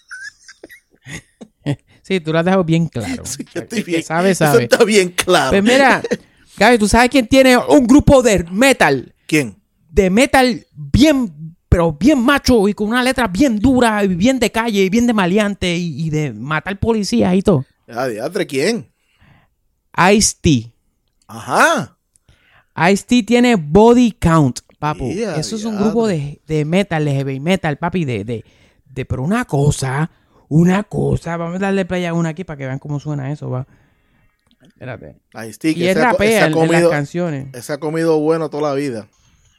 Sí, tú lo has dejado bien claro. Sí, O sea, estoy que bien. sabe. Eso está bien claro. Pues mira, Gaby, ¿tú sabes quién tiene un grupo de metal? ¿Quién? De metal bien, pero bien macho y con una letra bien dura y bien de calle y bien de maleante y de matar policías y todo. Diadre, ¿quién? Ice-T. Ajá. Ice-T tiene Body Count, papu. Yeah, Eso es un diadre. grupo de metal, de heavy metal, papi, pero una cosa, vamos a darle play a una aquí para que vean cómo suena eso, va. Espérate. Ice-T, Y que él rapea en las canciones. Ese ha comido bueno toda la vida.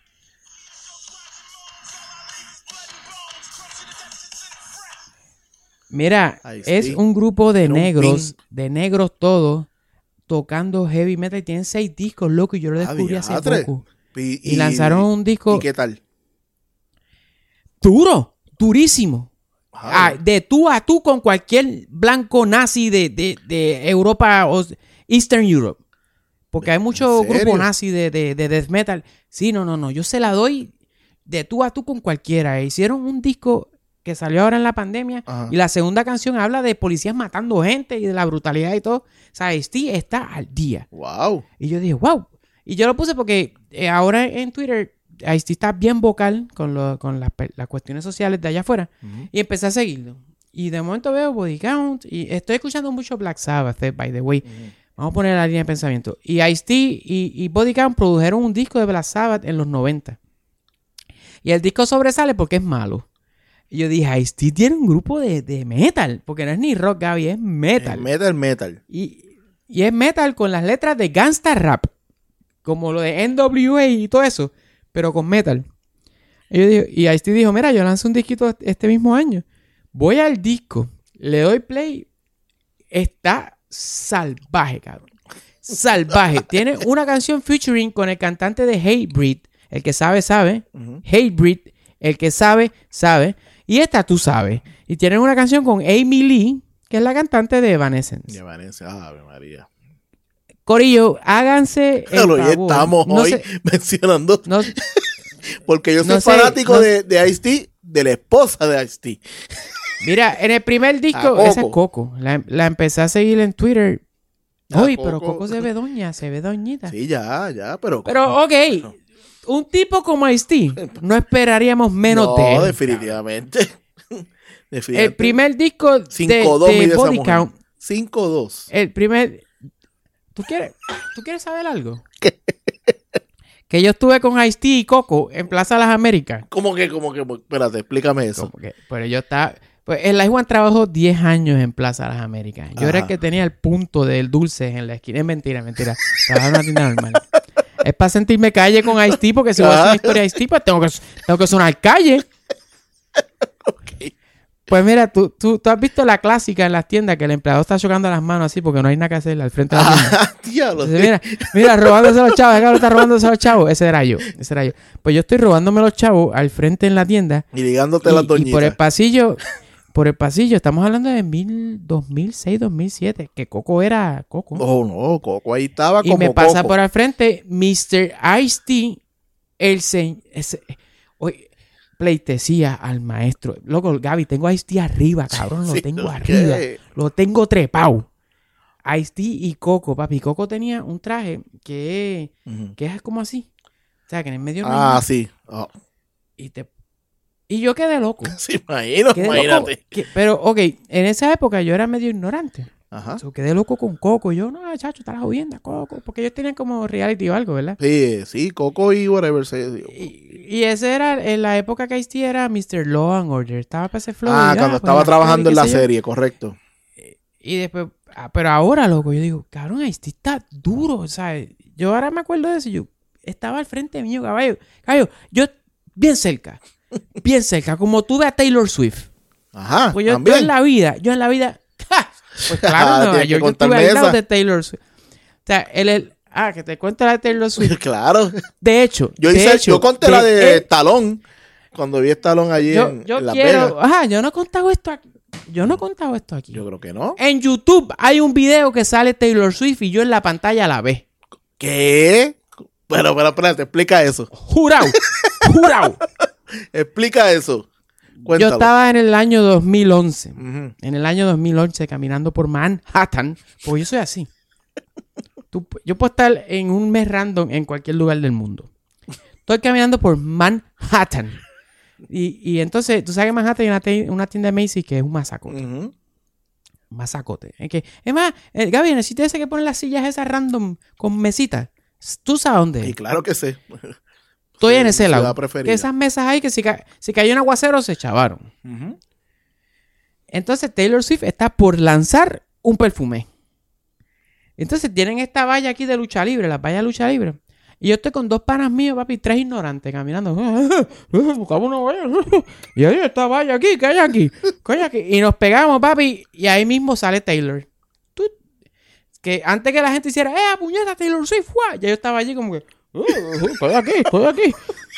Mira, Ice-T. es un grupo de Era un negros todos, tocando heavy metal. Y tienen 6 discos, loco, y yo lo descubrí hace diadre. poco. Y lanzaron un disco ¿Y qué tal? durísimo. De tú a tú con cualquier blanco nazi de Europa o Eastern Europe. Porque hay muchos ¿En serio? grupos nazi de death metal. Sí, no. Yo se la doy de tú a tú con cualquiera. Hicieron un disco que salió ahora en la pandemia. Ajá. Y la segunda canción habla de policías matando gente y de la brutalidad y todo. O sea, Ice-T está al día. Wow. Y yo dije, wow. Y yo lo puse porque ahora en Twitter Ice-T está bien vocal con las cuestiones sociales de allá afuera. Uh-huh. Y empecé a seguirlo. Y de momento veo Body Count. Y estoy escuchando mucho Black Sabbath, by the way. Uh-huh. Vamos a poner la línea de pensamiento. Y Ice-T y Body Count produjeron un disco de Black Sabbath en los 90. Y el disco sobresale porque es malo. Y yo dije, Ice-T tiene un grupo de metal. Porque no es ni rock, Gaby, es metal. Metal. Y es metal con las letras de gangsta rap. Como lo de NWA y todo eso. Pero con metal. Y Ice-T dijo, mira, yo lancé un disquito este mismo año. Voy al disco, le doy play. Está salvaje, cabrón. Salvaje. Tiene una canción featuring con el cantante de Hatebreed. El que sabe, sabe. Uh-huh. Hatebreed. El que sabe, sabe. Y esta tú sabes. Y tienen una canción con Amy Lee, que es la cantante de Evanescence. Ave María. Corillo, háganse el Pero ya favor. estamos No hoy sé- mencionando. no- Porque yo soy no sé, fanático no- de Ice-T, de la esposa de Ice-T. Mira, en el primer disco, Coco. esa es Coco. La empecé a seguir en Twitter. Ah, Uy, Coco. pero Coco se ve doñita. Sí, ya, pero. Pero, ok, un tipo como Ice-T, no esperaríamos menos de él. definitivamente. El primer disco de 5'2 mide esa Body mujer. Count, 5'2. el primer... ¿Tú quieres saber algo? Que yo estuve con Ice-T y Coco en Plaza Las Américas. ¿Cómo que? Espérate, explícame eso. Como que, pero yo estaba... Pues el Juan trabajó 10 años en Plaza Las Américas. Yo era el Ajá. que tenía el punto del dulce en la esquina. Es mentira. Trabajaba en una tienda normal. Es para sentirme calle con Ice-T, porque si voy a hacer una historia de Ice-T, pues tengo que sonar calle. Pues mira, tú has visto la clásica en las tiendas que el empleado está chocando las manos así porque no hay nada que hacer al frente de la tienda. Diablo. Entonces, mira, robándose los chavos. El cabrón está robándose los chavos. Ese era yo. Pues yo estoy robándome los chavos al frente en la tienda. Y ligándote las Y por el doñitas. pasillo, estamos hablando de 2006, 2007, que Coco era Coco. Oh, no, Coco ahí estaba Y como me pasa Coco. por al frente Mr. Ice-T, el señor... Oye, pleitesía al maestro. Loco, Gaby, tengo a Ice-T arriba, cabrón. Lo Sí, tengo ¿qué? arriba. Lo tengo trepado. Ice-T y Coco, papi. Coco tenía un traje que Ujú. es como así. O sea, que en el medio... no hay nada. Sí. Oh, Y yo quedé loco. sí, imagínate. Pero, ok, en esa época yo era medio ignorante. Ajá. So, quedé loco con Coco. Yo, no, chacho, está la jodienda, Coco. Porque ellos tenían como reality o algo, ¿verdad? Sí, Coco y whatever. Y ese era en la época que Ice-T era Mr. Law and Order. Estaba para ese flow. Cuando estaba trabajando en la serie, correcto. Y después, pero ahora, loco, yo digo, cabrón, Ice-T está duro. O sea, yo ahora me acuerdo de eso. Yo estaba al frente mío, caballo. Yo bien cerca. Bien cerca. Como tú ves a Taylor Swift. Ajá. Pues yo también. en la vida, ¡ja! Pues claro, en Nueva Tienes que York yo contarme estuve al lado esa. de Taylor Swift. O sea, que te cuento la de Taylor Swift. Claro. De hecho, Yo conté la de Talón. Cuando vi a Talón allí yo en Las quiero, Vegas. yo no he contado esto aquí. Yo no he contado esto aquí. Yo creo que no. En YouTube hay un video que sale Taylor Swift y yo en la pantalla la ve. ¿Qué? Bueno, pero espérate, explica eso. Jurado. Explica eso. Yo Cuéntalo. estaba en el año 2011. Ujú. En el año 2011 caminando por Manhattan. Porque yo soy así. Yo puedo estar en un mes random en cualquier lugar del mundo. Estoy caminando por Manhattan. Y entonces, tú sabes que en Manhattan hay una tienda de Macy's que es un masacote. Ujú. Masacote. Es más, Gaby, necesito ese que ponen las sillas esas random con mesitas. Tú sabes dónde Y es. claro que sé. Estoy Sí, en ese mi lado. ciudad preferida. Que esas mesas ahí que si cayó un aguacero se chavaron. Ujú. Entonces Taylor Swift está por lanzar un perfume. Entonces tienen esta valla aquí de lucha libre, la valla de lucha libre. Y yo estoy con dos panas míos, papi, tres ignorantes caminando. Buscamos una valla. Y ahí esta valla aquí, ¿qué hay aquí? ¿Qué hay aquí? Y nos pegamos, papi, y ahí mismo sale Taylor. Que antes que la gente hiciera, puñeta, Taylor Swift, ¡fua! Ya yo estaba allí como que, estoy aquí.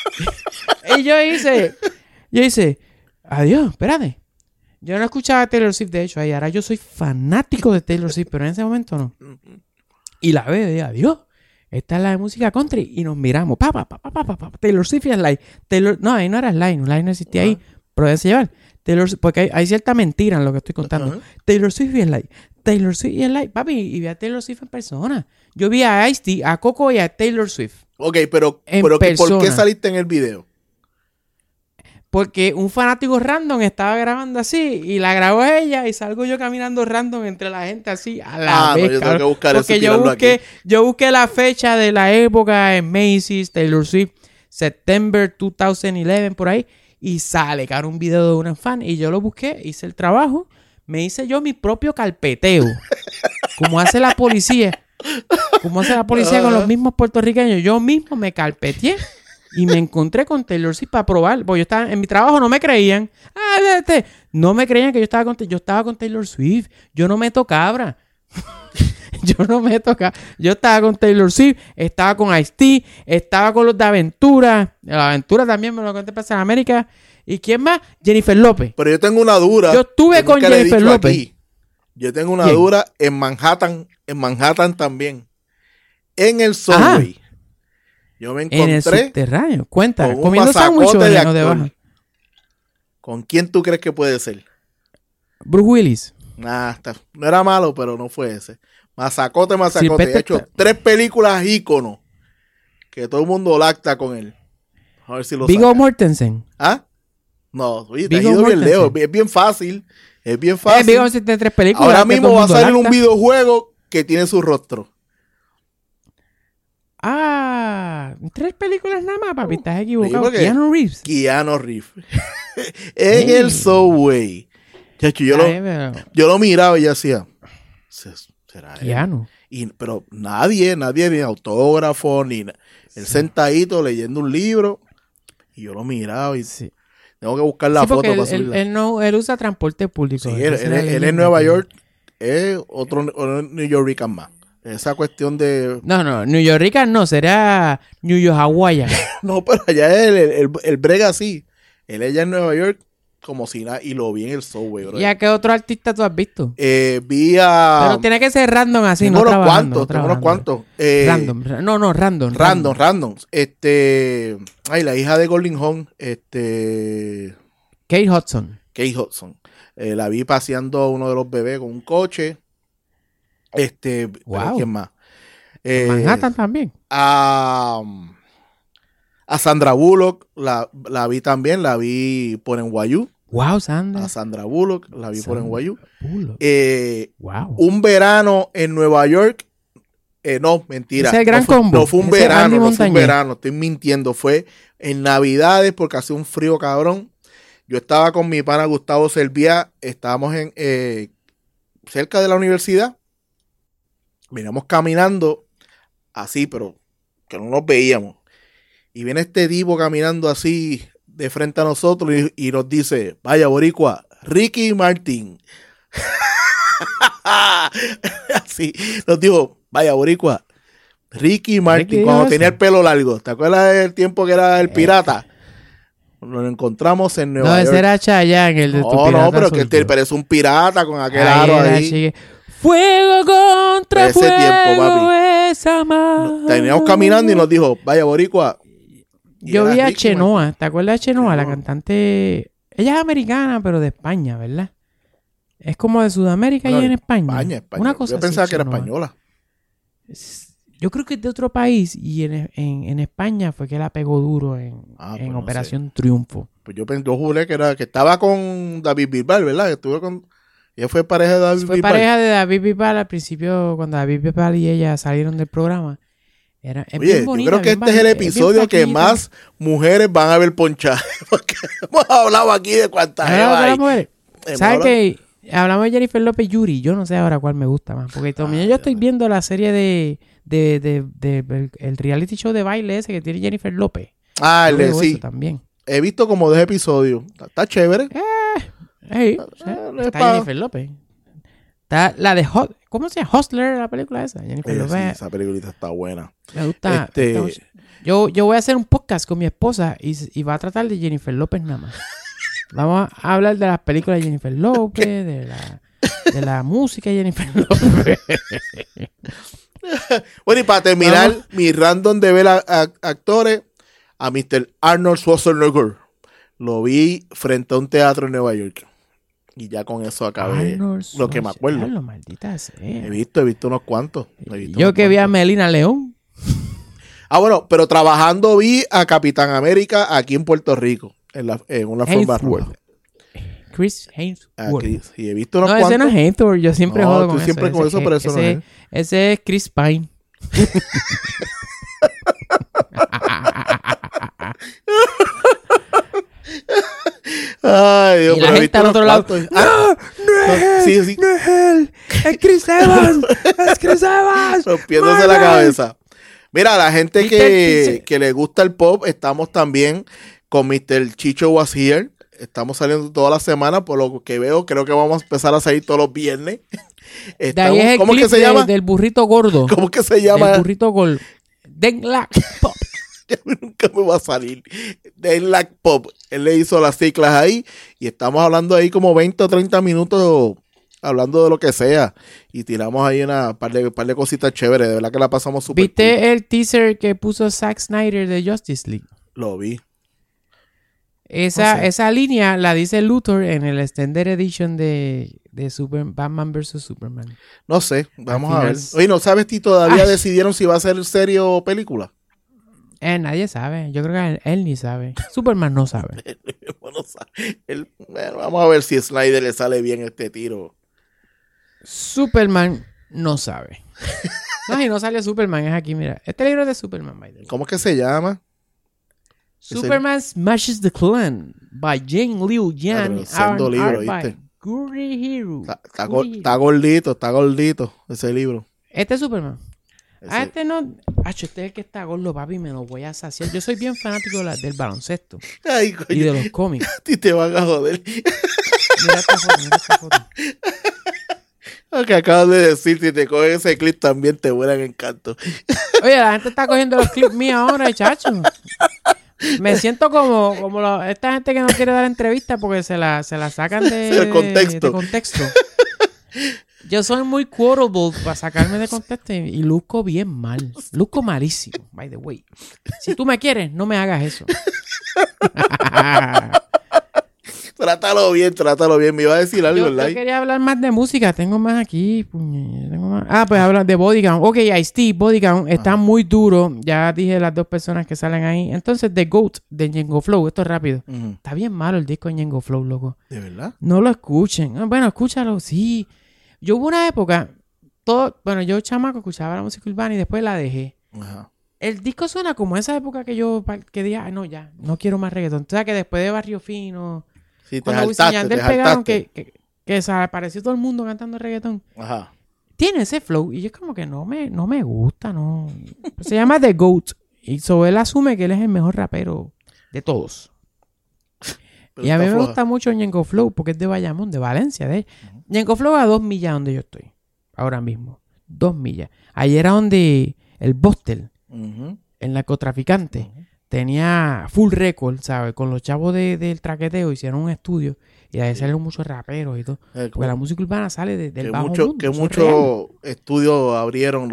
Y yo hice, adiós, espérate. Yo no escuchaba a Taylor Swift, de hecho, ahí ahora yo soy fanático de Taylor Swift, pero en ese momento no. Y la veo y digo, adiós, esta es la de música country. Y nos miramos, Taylor Swift y Sly. No, ahí no era Sly no existía ahí, pero déjense llevar. Porque hay cierta mentira en lo que estoy contando. Uh-huh. Taylor Swift y Sly, papi, y vi a Taylor Swift en persona. Yo vi a Ice-T, a Coco y a Taylor Swift. Ok, pero En ¿por qué persona. saliste en el video? Porque un fanático random estaba grabando así y la grabó ella y salgo yo caminando random entre la gente así a la vez. No, yo tengo cabrón. que buscar eso Porque y tirarlo aquí. yo busqué la fecha de la época en Macy's, Taylor Swift, September 2011, por ahí, y sale, cabrón, un video de una fan y yo lo busqué, hice el trabajo, me hice yo mi propio carpeteo, como hace la policía con los mismos puertorriqueños. Yo mismo me carpeteé y me encontré con Taylor Swift para probar. Porque yo estaba en mi trabajo, no me creían. No me creían que yo estaba con Taylor Swift. Yo no meto cabra. Yo estaba con Taylor Swift, estaba con Ice-T, estaba con los de Aventura. La Aventura también me lo conté para San América. ¿Y quién más? Jennifer López. Pero yo tengo una dura. Yo estuve que con nunca le he Jennifer dicho López. aquí. Yo tengo una ¿Quién? dura en Manhattan también. En el subway. Yo me En el encontré subterráneo. Cuenta, con un comiendo masacote sándwiches de o de actor. baja. ¿Con quién tú crees que puede ser? Bruce Willis. No era malo, pero no fue ese. Masacote. Sylvester De hecho, 3 películas íconos que todo el mundo lacta con él. A ver si lo Viggo saca. Mortensen. ¿Ah? No, oye, te has Viggo ido bien Mortensen. lejos. Es bien fácil. Viggo Mortensen tiene 3 películas. Ahora que mismo todo va a el mundo salir un lacta. videojuego que tiene su rostro. 3 películas nada más, papi. Estás equivocado. porque- Keanu Reeves. Keanu Reeves. En Sí. el subway. Chacho, yo lo miraba y yo hacía, ¿será él? Keanu. Pero nadie, ni autógrafo, ni él sentadito leyendo un libro. Y yo lo miraba y Sí. tengo que buscar la Sí, foto porque para subirla. él usa transporte público. Sí, Esa es la él leyenda. en Nueva York es otro New York más. Esa cuestión de... No, New York no, será New York Hawaiian. No, pero allá el brega así. Él allá en Nueva York como si nada. Y lo vi en el subway, bro. ¿Y a qué otro artista tú has visto? Vi a... Pero tiene que ser random así, tengo no unos trabajando, cuantos, tengo unos trabajando. cuantos. Random. No, random. Random. La hija de Golden Home, Kate Hudson. Kate Hudson. La vi paseando a uno de los bebés con un coche. Pero Wow. ¿quién más? Manhattan también. A Sandra Bullock la vi también, la vi por NYU. Wow, Sandra. A Sandra Bullock la vi por NYU. Bullock. Wow. Un verano en Nueva York. No, mentira. Ese es el gran no fue, combo. no fue un Ese es Randy verano, no fue un Montañez. verano, estoy mintiendo. Fue en Navidades porque hacía un frío cabrón. Yo estaba con mi pana Gustavo Serviá, estábamos cerca de la universidad. Veníamos caminando así, pero que no nos veíamos. Y viene este tipo caminando así de frente a nosotros y nos dice, vaya boricua, Ricky Martin. Así nos dijo, vaya boricua, Ricky Martin, Ricky cuando dijo tenía eso. el pelo largo. ¿Te acuerdas del tiempo que era el pirata? Nos encontramos en Nueva No, York. ese era Chayanne, el de tu No, pirata pero que soltero. pero es un pirata con aquel Ahí aro era, ahí. chique. Fuego contra Ese fuego, tiempo, papi. esa mano. Teníamos caminando y nos dijo, vaya boricua. Y Yo era vi a rico, Chenoa, ¿te acuerdas de Chenoa? La Chenoa. cantante, ella es americana, pero de España, ¿verdad? Es como de Sudamérica No, y en España. España. Una cosa Yo así, pensaba que era Chenoa. española. Yo creo que es de otro país y en España fue que la pegó duro en Pues no Operación Triunfo. Pues yo juré que estaba con David Bisbal, ¿verdad? Que estuvo con... Ella fue pareja de David Fue Bisbal. pareja de David Bisbal al principio, cuando David Bisbal y ella salieron del programa. Es Oye, bien yo bonita, creo que bien este es el es bien episodio que flaquita. más mujeres van a ver ponchadas. Porque hemos hablado aquí de cuántas Ahora, jevas las hay. mujeres. Hemos ¿Sabes hablado- qué? Hablamos de Jennifer López Yuri. Yo no sé ahora cuál me gusta más. Porque también yo estoy viendo la serie de el reality show de baile ese que tiene Jennifer López. Ah, Yo veo sí. eso también. He visto como 2 episodios. Está chévere. Hey, no es está pa- Jennifer López. Está la de ¿cómo se llama? Hustler, la película esa. Jennifer Oye, sí, López. esa peliculita está buena. Me gusta. Este- Yo voy a hacer un podcast con mi esposa y va a tratar de Jennifer López nada más. Vamos a hablar de las películas de Jennifer López, de la música de Jennifer López. Bueno, y para terminar, Vamos. mi random de ver actores, a Mr. Arnold Schwarzenegger. Lo vi frente a un teatro en Nueva York. Y ya con eso acabé Arnold lo que me acuerdo. Schwarzenegger, maldita sea. He visto unos cuantos. He visto Yo unos que vi a cuantos. Melina León. Ah, bueno, pero trabajando vi a Capitán América aquí en Puerto Rico. En una forma Hemsworth. roja. Chris Hemsworth. Aquí, sí, he visto unos No, ese cuantos. no es Hemsworth. Yo siempre No, jodo tú con eso. siempre con eso, pero eso no es. Ese es Chris Pine. Ay, Dios, Y la pero he gente visto al unos otro lado. cuantos. Ah, sí, sí. No es él. Es Chris Evans. Es Chris Evans. Rompiéndose la Marvel. cabeza. Mira, la gente ¿Viste el teaser? que le gusta el pop, estamos también con Mr. Chicho Was Here. Estamos saliendo toda la semana, por lo que veo, creo que vamos a empezar a salir todos los viernes. De ahí es el ¿Cómo clip que se llama? del burrito gordo. ¿Cómo que se Del llama? burrito gordo. Denlac Pop. Nunca me va a salir. De Lack Pop. Él le hizo las ciclas ahí y estamos hablando ahí como 20 o 30 minutos hablando de lo que sea. Y tiramos ahí una par de cositas chéveres. De verdad que la pasamos súper ¿Viste cool. el teaser que puso Zack Snyder de Justice League? Lo vi. Esa, No sé. esa línea la dice Luthor en el Extended Edition de Batman vs. Superman. No sé. Vamos Al a ver. final- Oye, ¿no sabes si todavía Ay. decidieron si va a ser serie o película? Nadie sabe. Yo creo que él ni sabe. Superman no sabe. Bueno, bueno, vamos a ver si a Snyder le sale bien este tiro. Superman no sabe. No, si no sale Superman, es aquí, mira. Este libro es de Superman, by the way. ¿Cómo es que se llama? Superman Smashes the Clan by Jane Liu Yan. pero sendo and libro, art by ¿viste? Gurihiru. Está Gurihiru. gordito ese libro. Este es Superman. Ese- Este no. Este es el que está gordo, papi, me lo voy a saciar. Yo soy bien fanático del baloncesto Ay, y coño, de los cómics. a ti te van a joder. Mira esta foto, mira esta foto. Lo que acabas de decir, si te cogen ese clip también te vuelan encanto. Oye, la gente está cogiendo los clips míos ahora, chacho. Me siento como esta gente que no quiere dar entrevistas porque se la sacan De contexto. de contexto. Yo soy muy quotable para sacarme de contexto y luzco bien mal. Luzco malísimo, by the way. Si tú me quieres, no me hagas eso. Trátalo bien. Me iba a decir algo, Yo ¿verdad? quería hablar más de música. Tengo más aquí. Tengo más. Ah, pues hablar de Body Count. Ok, Ice-T, Body Count. Está muy duro. Ya dije las dos personas que salen ahí. Entonces, The GOAT de Ñengo Flow. Esto es rápido. Ujú. Está bien malo el disco de Ñengo Flow, loco. ¿De verdad? No lo escuchen. Ah, bueno, escúchalo, sí. Yo hubo una época, yo chamaco escuchaba la música urbana y después la dejé. Ajá. El disco suena como esa época que yo que dije, no, ya, no quiero más reggaetón. O sea, que después de Barrio Fino, Sí, te cuando Wisin y saltaste, Yandel te pegaron, saltaste. que se apareció todo el mundo cantando reggaetón. Ajá. Tiene ese flow y es como que no me gusta, no. Se llama The GOAT y él asume que él es el mejor rapero de todos. Pero Y a mí está me floja. gusta mucho Ñengo Flow porque es de Bayamón, de Valencia. Ñengo Flow a 2 millas donde yo estoy. Ahora mismo. 2 millas. Ayer era donde el Bostel, Ujú. el narcotraficante, tenía full record, ¿sabes? Con los chavos del traqueteo hicieron un estudio y ahí salieron muchos raperos y todo. Porque la música urbana sale del bajo mundo. Que muchos estudios abrieron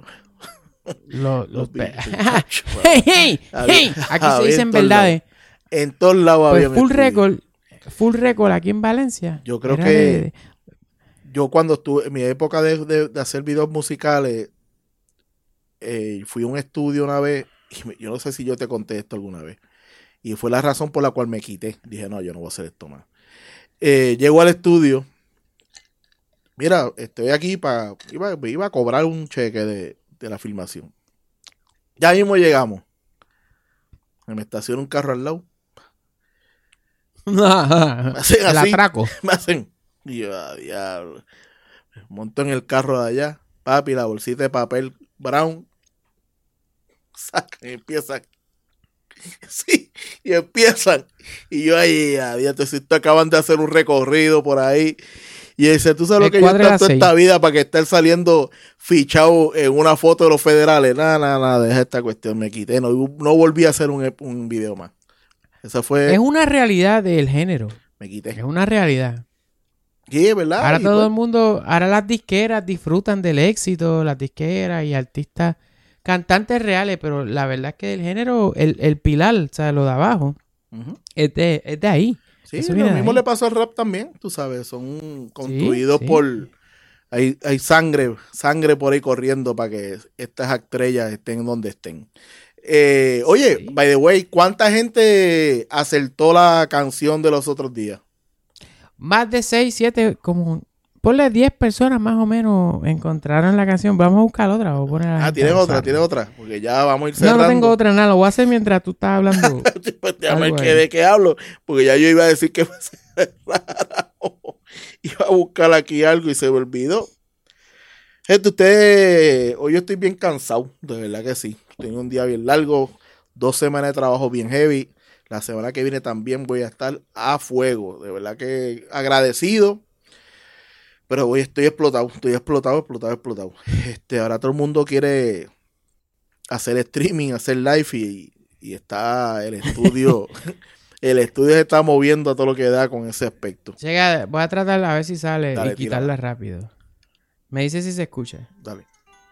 los hey, aquí se dicen verdades. En todos lados pues había full record aquí en Valencia. Yo creo que yo cuando estuve en mi época de hacer videos musicales, fui a un estudio una vez, y yo no sé si yo te conté esto alguna vez, y fue la razón por la cual me quité. Dije, no, yo no voy a hacer esto más. Llego al estudio, mira, estoy aquí iba a cobrar un cheque de la filmación. Ya mismo llegamos. Me estaciona un carro al lado. Me hacen el así, atraco. me hacen, y yo, diablo, me monto en el carro de allá, papi, la bolsita de papel brown, sacan y empiezan, sí, y empiezan, y yo ahí, adiós, si acaban de hacer un recorrido por ahí, y dice, tú sabes lo que yo tanto esta vida para que estar saliendo fichado en una foto de los federales. Nada, deja esta cuestión, me quité, no volví a hacer un video más. Esa fue... Es una realidad del género. Me quité. Es una realidad. Sí, es verdad. Ahora todo el mundo, ahora las disqueras disfrutan del éxito, las disqueras y artistas, cantantes reales, pero la verdad es que el género, el pilar, o sea, lo de abajo, es de ahí. Sí, lo mismo le pasó al rap también, tú sabes, son construidos por... Hay sangre por ahí corriendo para que estas estrellas estén donde estén. Oye, by the way, ¿cuánta gente acertó la canción de los otros días? Más de 6, 7, como... Ponle 10 personas más o menos encontraron la canción. Vamos a buscar otra. Tiene otra, porque ya vamos a ir cerrando. No tengo otra, nada. Lo voy a hacer mientras tú estás hablando. Pues déjame de qué hablo, porque ya yo iba a decir que iba a buscar aquí algo y se me olvidó. Gente, hoy yo estoy bien cansado, de verdad que sí. Tengo un día bien largo, 2 semanas de trabajo bien heavy. La semana que viene también voy a estar a fuego. De verdad que agradecido. Pero hoy estoy explotado. Ahora todo el mundo quiere hacer streaming, hacer live y está el estudio. El estudio se está moviendo a todo lo que da con ese aspecto. Llega, voy a tratar a ver si sale y quitarla tírala rápido. Me dice si se escucha. Dale.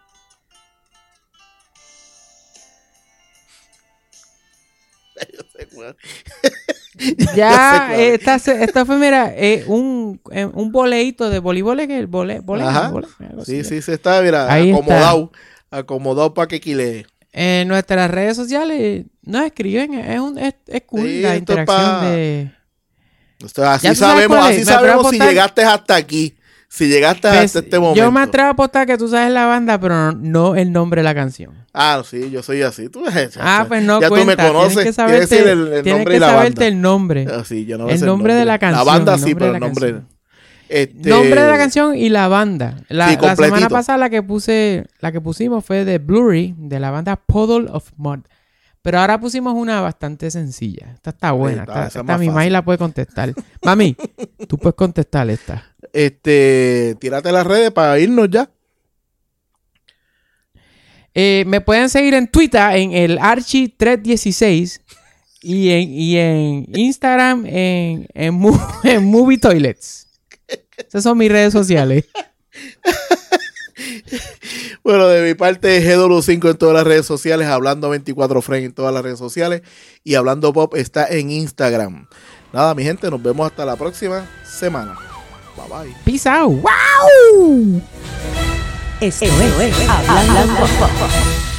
Ya, esta fue, mira, un boleíto de voleibol, que el voleibol. Sí, se está, mira, ahí acomodado para que quilee. En nuestras redes sociales nos escriben, es cool sí, la interacción de... Así sabemos si llegaste hasta aquí. Si llegaste hasta este momento. Yo me atrevo a apostar que tú sabes la banda, pero no el nombre de la canción. Sí, yo soy así. Pues no ya cuenta. Tú me conoces. Tienes que saberte el nombre y la banda. El nombre. Sí, yo no el nombre de la canción. La banda sí, pero el nombre... Nombre de la canción y la banda. La semana pasada la que pusimos fue de Blurry, de la banda Puddle of Mud. Pero ahora pusimos una bastante sencilla. Esta está buena. Esta mi mami la puede contestar. Mami, tú puedes contestar esta. Tírate las redes para irnos ya. Me pueden seguir en Twitter en el Archie316 y en Instagram en Movie Toilets. Esas son mis redes sociales. Bueno, de mi parte, GW5 en todas las redes sociales, Hablando 24 Frames en todas las redes sociales y Hablando Pop está en Instagram. Nada, mi gente, nos vemos hasta la próxima semana. Bye bye. Peace out. ¡Wow! Esto es Hablando Pop.